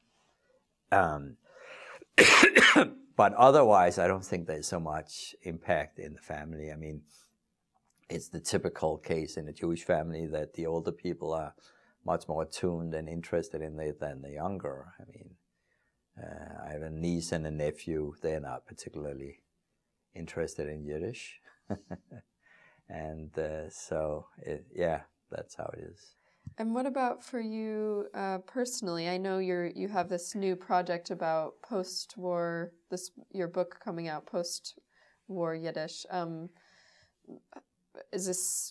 But otherwise, I don't think there's so much impact in the family. It's the typical case in a Jewish family that the older people are much more attuned and interested in it than the younger. I have a niece and a nephew. They're not particularly interested in Yiddish. And so, that's how it is. And what about for you personally? I know you have this new project about post-war, your book coming out, post-war Yiddish. Is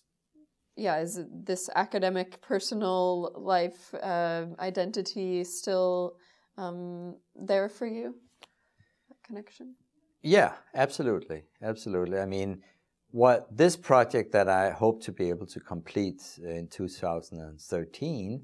this academic personal life identity still there for you? That connection? Yeah, absolutely. What this project that I hope to be able to complete in 2013,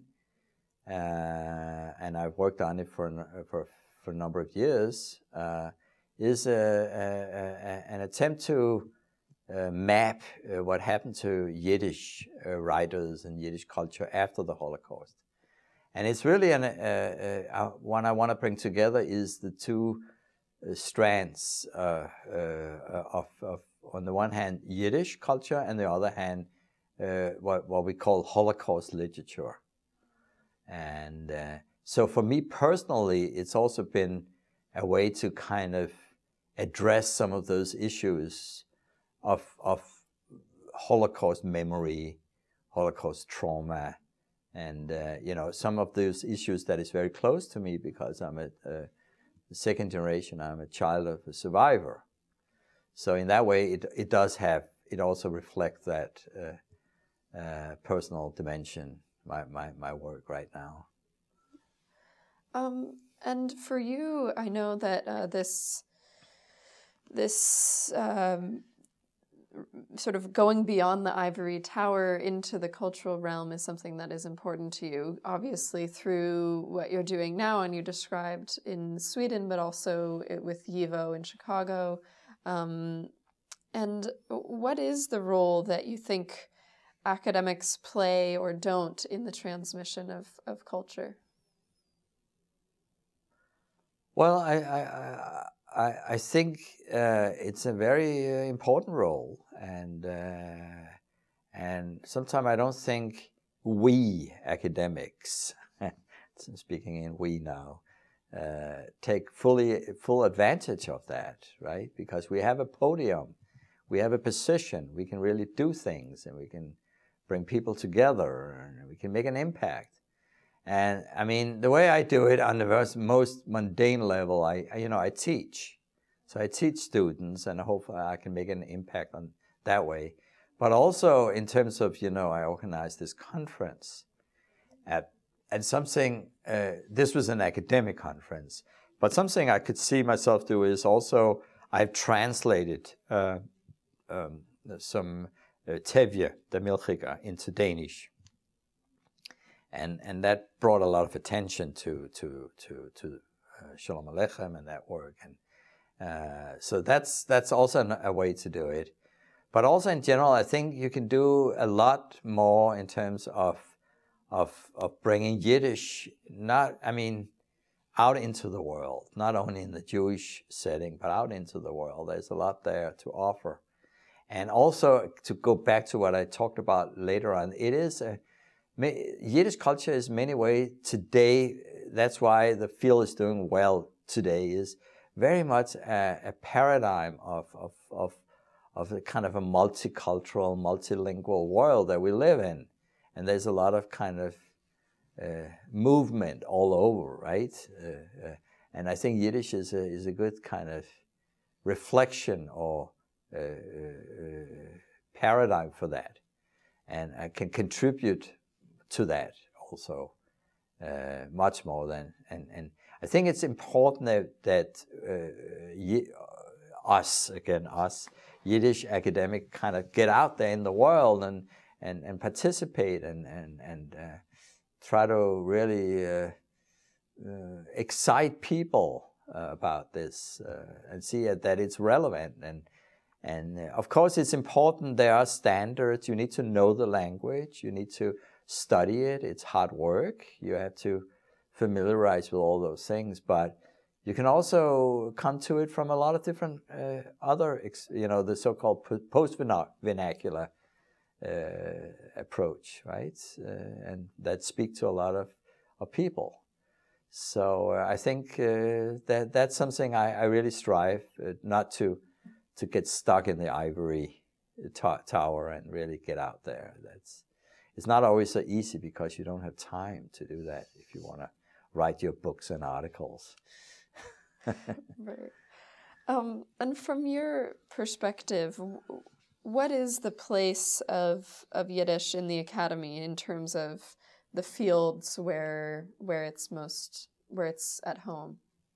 and I've worked on it for a number of years, is an attempt to map what happened to Yiddish writers and Yiddish culture after the Holocaust. And it's really one I want to bring together is the 2 strands of on the one hand, Yiddish culture, and the other hand, what we call Holocaust literature. And so for me personally, it's also been a way to kind of address some of those issues of Holocaust memory, Holocaust trauma, and some of those issues that is very close to me because I'm a second generation. I'm a child of a survivor. So in that way, it also reflects that personal dimension. My work right now. And for you, I know that this sort of going beyond the ivory tower into the cultural realm is something that is important to you, obviously through what you're doing now and you described in Sweden, but also with YIVO in Chicago. And what is the role that you think academics play or don't in the transmission of culture? Well, I think it's a very important role, and sometimes I don't think we academics, speaking in we now, take full advantage of that, right? Because we have a podium, we have a position, we can really do things, and we can bring people together, and we can make an impact. And I mean, the way I do it on the most mundane level, I teach. So I teach students, and hopefully I can make an impact on that way. But also in terms of, I organized this conference and something, this was an academic conference, but something I could see myself do is also I've translated some Tevye, the Milchiga, into Danish. And that brought a lot of attention to Shalom Aleichem and that work, and so that's also a way to do it. But also in general, I think you can do a lot more in terms of bringing Yiddish, out into the world, not only in the Jewish setting, but out into the world. There's a lot there to offer, and also to go back to what I talked about later on, Yiddish culture is in many ways today, that's why the field is doing well today, is very much a paradigm of a kind of a multicultural, multilingual world that we live in. And there's a lot of kind of movement all over, right? And I think Yiddish is a good kind of reflection or paradigm for that. And I can contribute to that also much more than, and I think it's important that us Yiddish academic kind of get out there in the world and participate and try to really excite people about this and see that it's relevant, and of course it's important. There are standards. You need to know the language. You need to study it. It's hard work. You have to familiarize with all those things, but you can also come to it from a lot of different other, the so-called post-vernacular approach, right? And that speak to a lot of people. So I think that's something I really strive not to get stuck in the ivory tower and really get out there. It's not always so easy because you don't have time to do that if you want to write your books and articles. Right. And from your perspective, what is the place of Yiddish in the academy in terms of the fields where it's at home?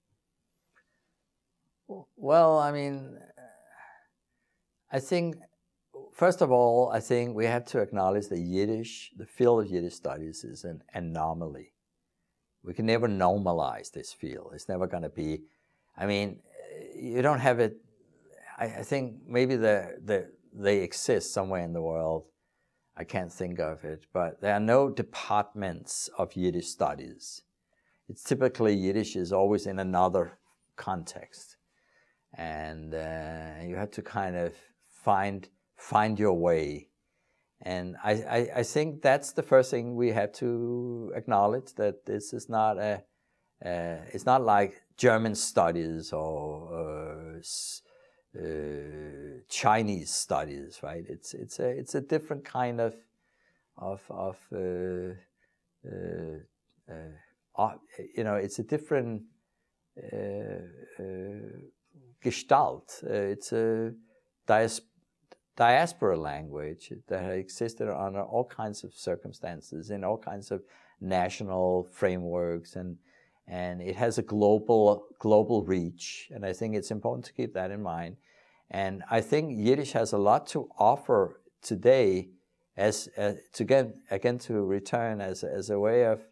Well, I mean, I think, first of all, I think we have to acknowledge that the field of Yiddish studies is an anomaly. We can never normalize this field. It's never going to be, you don't have it. I think maybe they exist somewhere in the world. I can't think of it, but there are no departments of Yiddish studies. It's typically Yiddish is always in another context. And you have to kind of find your way. And I think that's the first thing we have to acknowledge, that this is not it's not like German studies or Chinese studies, right? It's a different kind of it's a different gestalt. It's a diaspora language that has existed under all kinds of circumstances, in all kinds of national frameworks, and it has a global reach. And I think it's important to keep that in mind. And I think Yiddish has a lot to offer today, as to return as a way of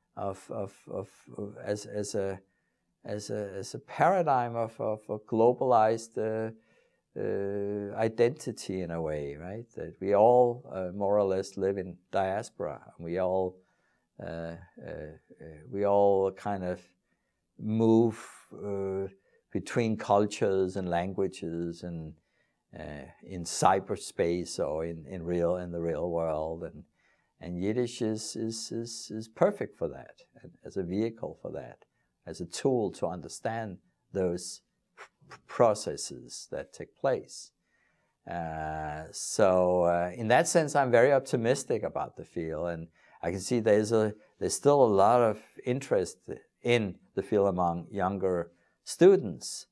as a paradigm of a globalized identity, in a way, right? That we all more or less live in diaspora. We all kind of move between cultures and languages, and in cyberspace or in the real world, and Yiddish is perfect for that, as a vehicle for that, as a tool to understand those processes that take place. So in that sense, I'm very optimistic about the field, and I can see there's still a lot of interest in the field among younger students.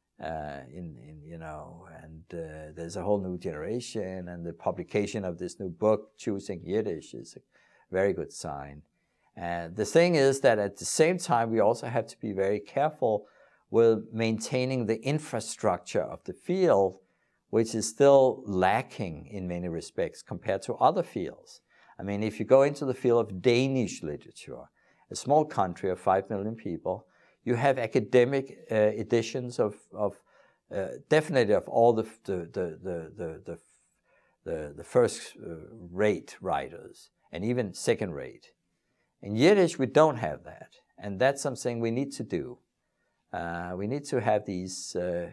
There's a whole new generation, and the publication of this new book, Choosing Yiddish, is a very good sign. And the thing is that at the same time, we also have to be very careful with maintaining the infrastructure of the field, which is still lacking in many respects compared to other fields. I mean, if you go into the field of Danish literature, a small country of 5 million people, you have academic editions of definitely of all the first rate writers, and even second rate. In Yiddish, we don't have that, and that's something we need to do. We need to have these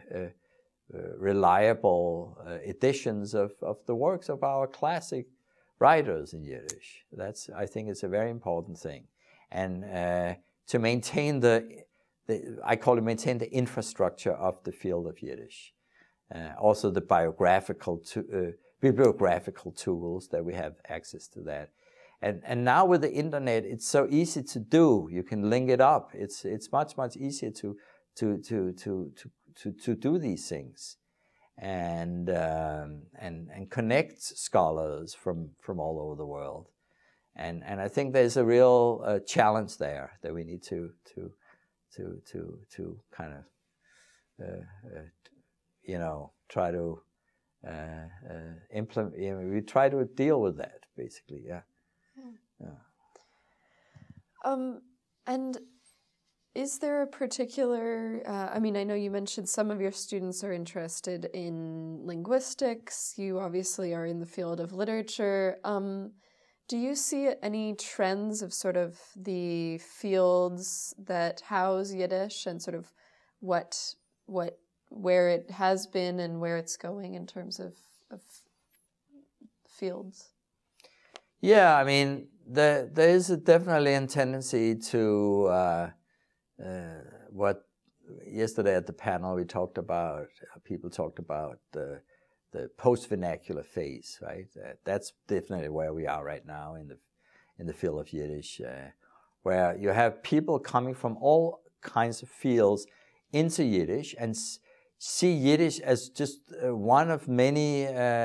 reliable editions of the works of our classic writers in Yiddish. I think it's a very important thing, and to maintain I call it maintain the infrastructure of the field of Yiddish. Also the bibliographical tools that we have access to that. And now with the internet, it's so easy to do. You can link it up. It's much easier to do these things, and connect scholars from all over the world. And I think there's a real challenge there that we need to kind of try to implement. We try to deal with that, basically. Yeah. And is there a particular, I know you mentioned some of your students are interested in linguistics. You obviously are in the field of literature. Do you see any trends of sort of the fields that house Yiddish, and sort of where it has been and where it's going in terms of fields? Yeah, I mean, there is definitely a tendency to what yesterday at the panel people talked about the post-vernacular phase, right? That's definitely where we are right now in the field of Yiddish, where you have people coming from all kinds of fields into Yiddish and see Yiddish as just one of many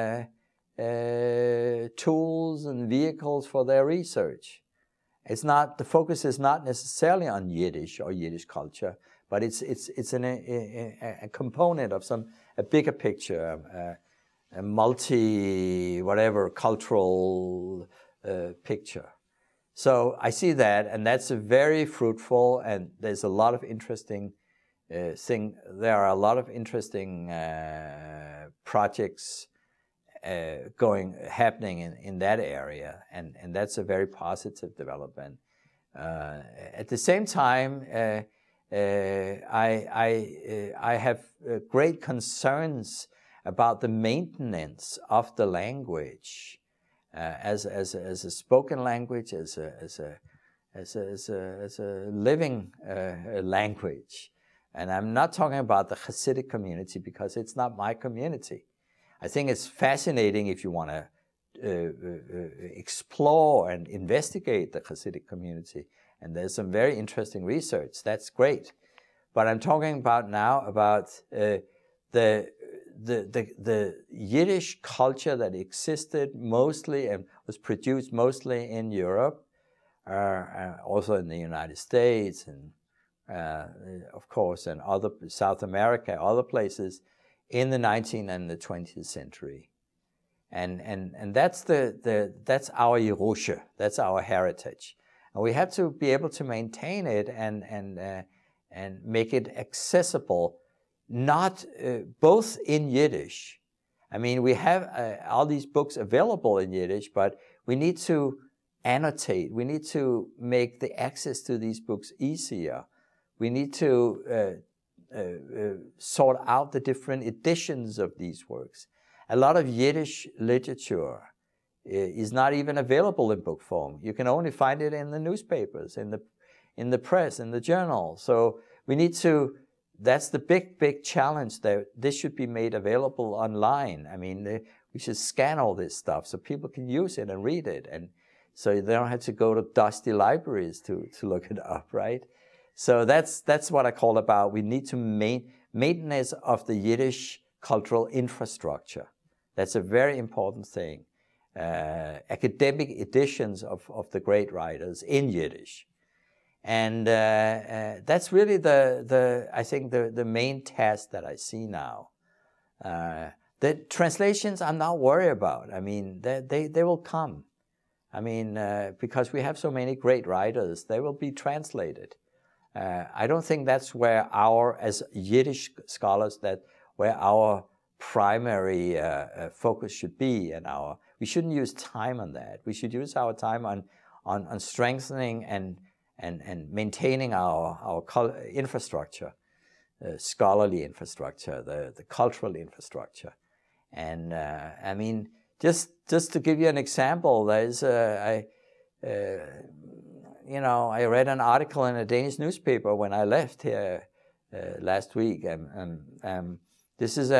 tools and vehicles for their research. The focus is not necessarily on Yiddish or Yiddish culture, but it's a component of a bigger picture, a cultural picture. So I see that, and that's a very fruitful, and there's a lot of interesting there are a lot of interesting projects happening in that area, and that's a very positive development. At the same time, I have great concerns about the maintenance of the language as a spoken language, as a living language. And I'm not talking about the Hasidic community because it's not my community. I think it's fascinating if you want to explore and investigate the Hasidic community. And there's some very interesting research. That's great. But I'm talking about now about the Yiddish culture that existed mostly and was produced mostly in Europe, also in the United States, and of course, in other South America, other places, in the 19th and the 20th century, and that's that's our Yerusha, that's our heritage, and we have to be able to maintain it and make it accessible, not both in Yiddish. I mean, we have all these books available in Yiddish, but we need to annotate. We need to make the access to these books easier. We need to sort out the different editions of these works. A lot of Yiddish literature is not even available in book form. You can only find it in the newspapers, in the press, in the journal. So we need to, that's the big challenge, that this should be made available online. I mean, we should scan all this stuff so people can use it and read it, and so they don't have to go to dusty libraries to look it up, right? So that's what I call about, we need to maintenance of the Yiddish cultural infrastructure. That's a very important thing. Academic editions of the great writers in Yiddish. And that's really I think the main task that I see now. The translations I'm not worried about. I mean, they will come. I mean, because we have so many great writers, they will be translated. I don't think that's where as Yiddish scholars, where our primary focus should be, and we shouldn't use time on that. We should use our time on strengthening and maintaining our infrastructure, scholarly infrastructure, the cultural infrastructure. And I mean, just to give you an example, there's I read an article in a Danish newspaper when I left here last week, and this is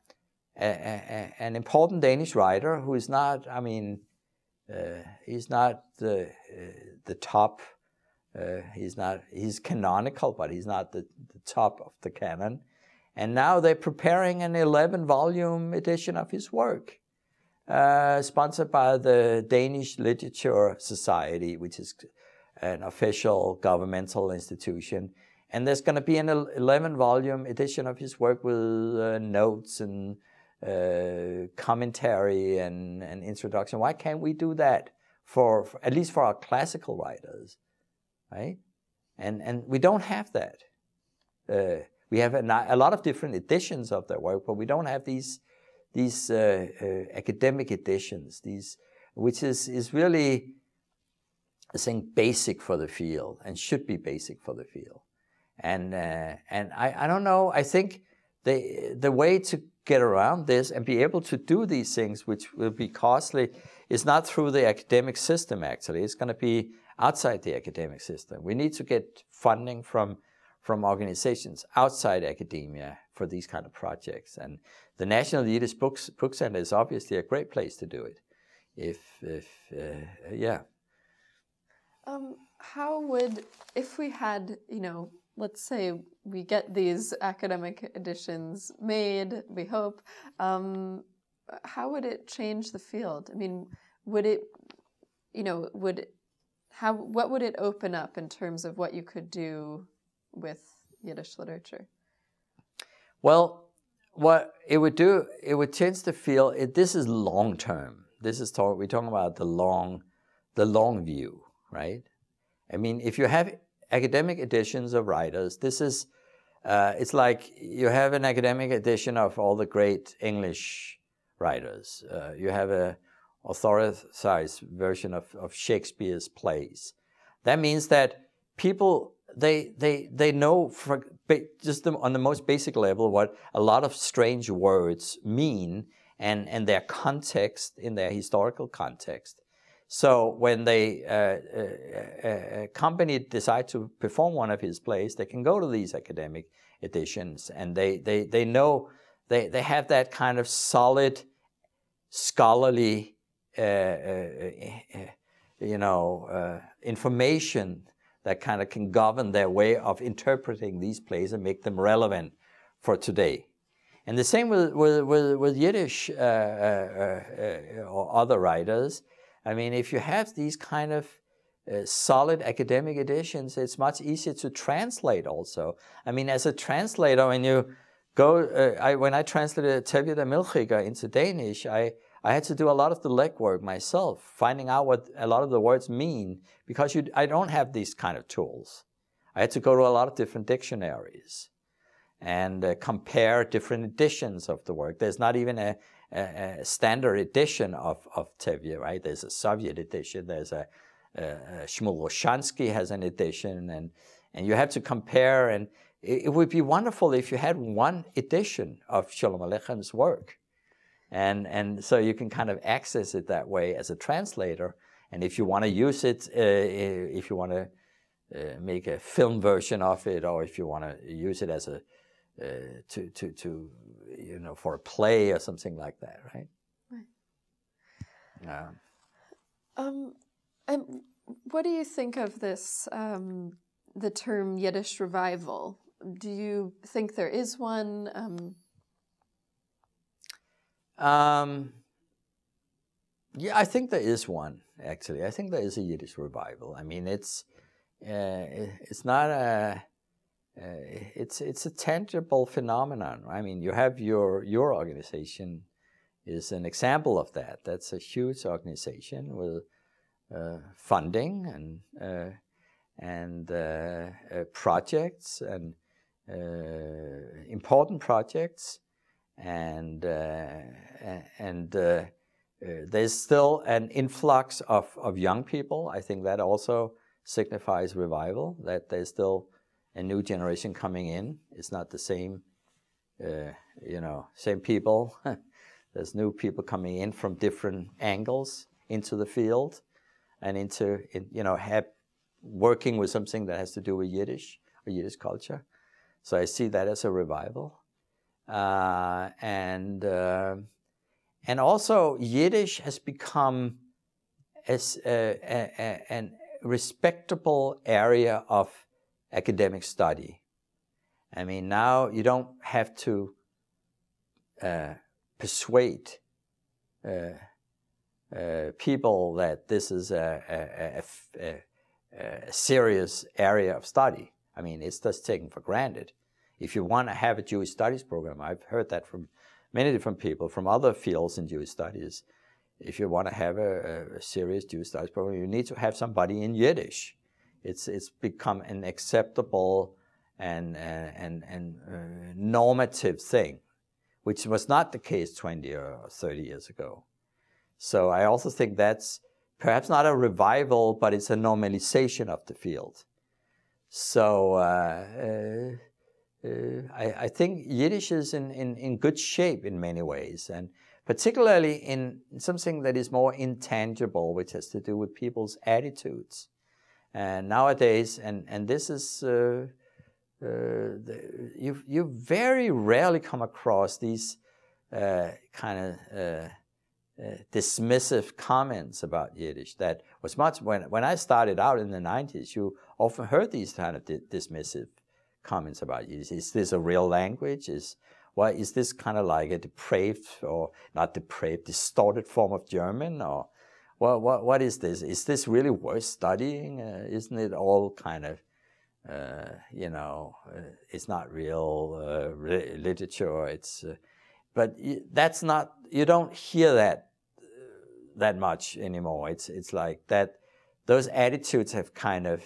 an important Danish writer who is not, I mean, he's not the top. He's canonical, but he's not the top of the canon. And now they're preparing an 11-volume edition of his work, sponsored by the Danish Literature Society, which is an official governmental institution. And there's going to be an 11-volume edition of his work with notes and commentary and introduction. Why can't we do that for at least for our classical writers? Right? And we don't have that. We have a lot of different editions of their work, but we don't have these academic editions, which is really, I think, basic for the field and should be basic for the field. And I don't know. I think the way to get around this and be able to do these things, which will be costly, is not through the academic system. Actually, it's going to be outside the academic system. We need to get funding from organizations outside academia for these kind of projects. And the National Yiddish Book Center is obviously a great place to do it. How would, if we had, let's say we get these academic editions made, we hope, how would it change the field? I mean, would it, what would it open up in terms of what you could do with Yiddish literature? Well, what it would do, it would change the field. This is long term. We're talking about the long view, right? I mean, if you have academic editions of writers, this is, it's like you have an academic edition of all the great English writers. You have a authorized version of Shakespeare's plays. That means that people, they know just on the most basic level what a lot of strange words mean, and their context, in their historical context. So when a company decide to perform one of his plays, they can go to these academic editions, and they know they have that kind of solid scholarly information that kind of can govern their way of interpreting these plays and make them relevant for today. And the same with Yiddish or other writers. I mean, if you have these kind of solid academic editions, it's much easier to translate also. I mean, as a translator, when you go, when I translated Tevye de Milchiga into Danish, I had to do a lot of the legwork myself, finding out what a lot of the words mean, because I don't have these kind of tools. I had to go to a lot of different dictionaries and compare different editions of the work. There's not even a standard edition of Tevye, right? There's a Soviet edition. There's a Shmuel Roshansky has an edition, and you have to compare. And it would be wonderful if you had one edition of Sholem Aleichem's work, and so you can kind of access it that way as a translator. And if you want to use it, if you want to make a film version of it, or if you want to use it as a for a play or something like that, right? Right. And what do you think of this, the term Yiddish revival? Do you think there is one? Yeah, I think there is one, actually. I think there is a Yiddish revival. I mean, it's not a... it's a tangible phenomenon. I mean, you have your organization is an example of that. That's a huge organization with funding and projects and important projects, and there's still an influx of young people. I think that also signifies revival. That there's still a new generation coming in. It's not the same, same people. There's new people coming in from different angles into the field, and working with something that has to do with Yiddish or Yiddish culture. So I see that as a revival, and also Yiddish has become as an respectable area of academic study. I mean, now you don't have to persuade people that this is a serious area of study. I mean, it's just taken for granted. If you want to have a Jewish studies program, I've heard that from many different people from other fields in Jewish studies. If you want to have a serious Jewish studies program, you need to have somebody in Yiddish. It's become an acceptable and normative thing, which was not the case 20 or 30 years ago. So I also think that's perhaps not a revival, but it's a normalization of the field. So I think Yiddish is in good shape in many ways, and particularly in something that is more intangible, which has to do with people's attitudes. And nowadays, and this is, you very rarely come across these kind of dismissive comments about Yiddish. That was much, when I started out in the 90s, you often heard these kind of dismissive comments about Yiddish. Is this a real language? Is this kind of like a depraved, or not depraved, distorted form of German? Or what is this? Is this really worth studying? Isn't it all kind of, it's not real literature. It's, but that's not. You don't hear that much anymore. It's like that. Those attitudes have kind of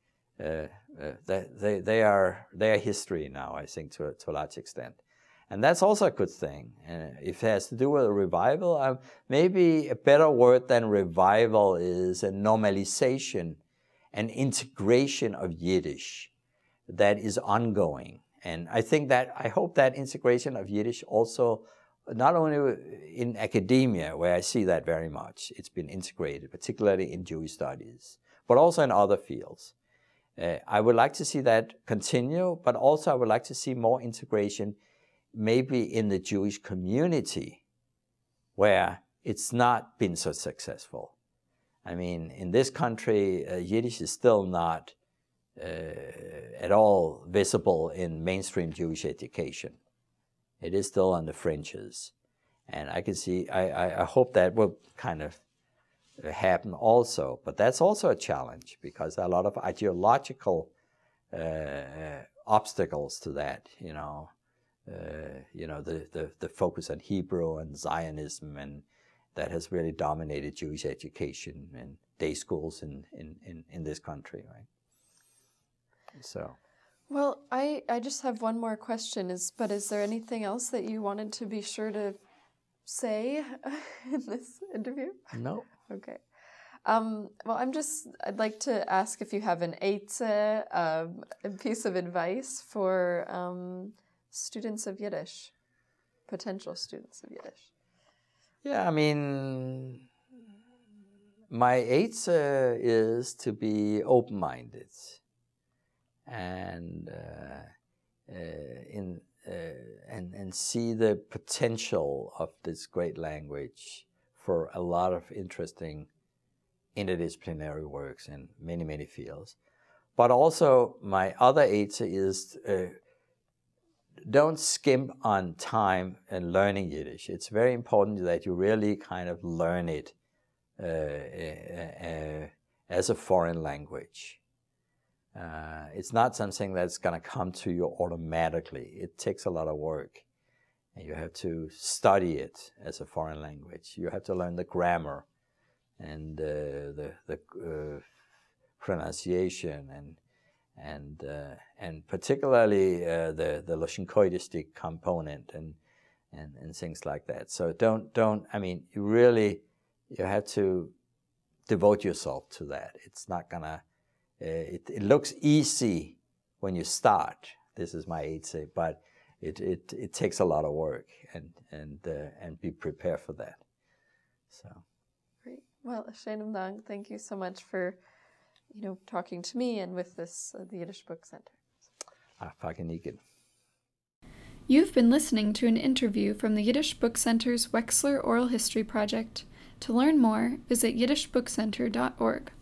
they are history now. I think to a large extent. And that's also a good thing. If it has to do with a revival, maybe a better word than revival is a normalization, an integration of Yiddish that is ongoing. And I hope that integration of Yiddish also not only in academia, where I see that very much, it's been integrated, particularly in Jewish studies, but also in other fields. I would like to see that continue, but also I would like to see more integration maybe in the Jewish community where it's not been so successful. I mean, in this country, Yiddish is still not at all visible in mainstream Jewish education. It is still on the fringes. And I can see, I hope that will kind of happen also. But that's also a challenge because there are a lot of ideological obstacles to that, the focus on Hebrew and Zionism, and that has really dominated Jewish education and day schools in this country, right? So. Well, I just have one more question. Is there anything else that you wanted to be sure to say in this interview? No. Okay. Well, I'd like to ask if you have an eitzah, a piece of advice for students of Yiddish, potential students of Yiddish. Yeah, I mean, my eitzah is to be open-minded and see the potential of this great language for a lot of interesting interdisciplinary works in many, many fields. But also my other eitzah is don't skimp on time and learning Yiddish. It's very important that you really kind of learn it as a foreign language. It's not something that's going to come to you automatically. It takes a lot of work. And you have to study it as a foreign language. You have to learn the grammar and the pronunciation and particularly the Lashon Kodesh component and things like that. So I mean, you have to devote yourself to that. It's not gonna. It looks easy when you start. This is my eitzah, but it takes a lot of work and be prepared for that. So. Great. Well, Shenim Dang, thank you so much for talking to me and with this the Yiddish Book Center. You've been listening to an interview from the Yiddish Book Center's Wexler Oral History Project. To learn more, visit yiddishbookcenter.org.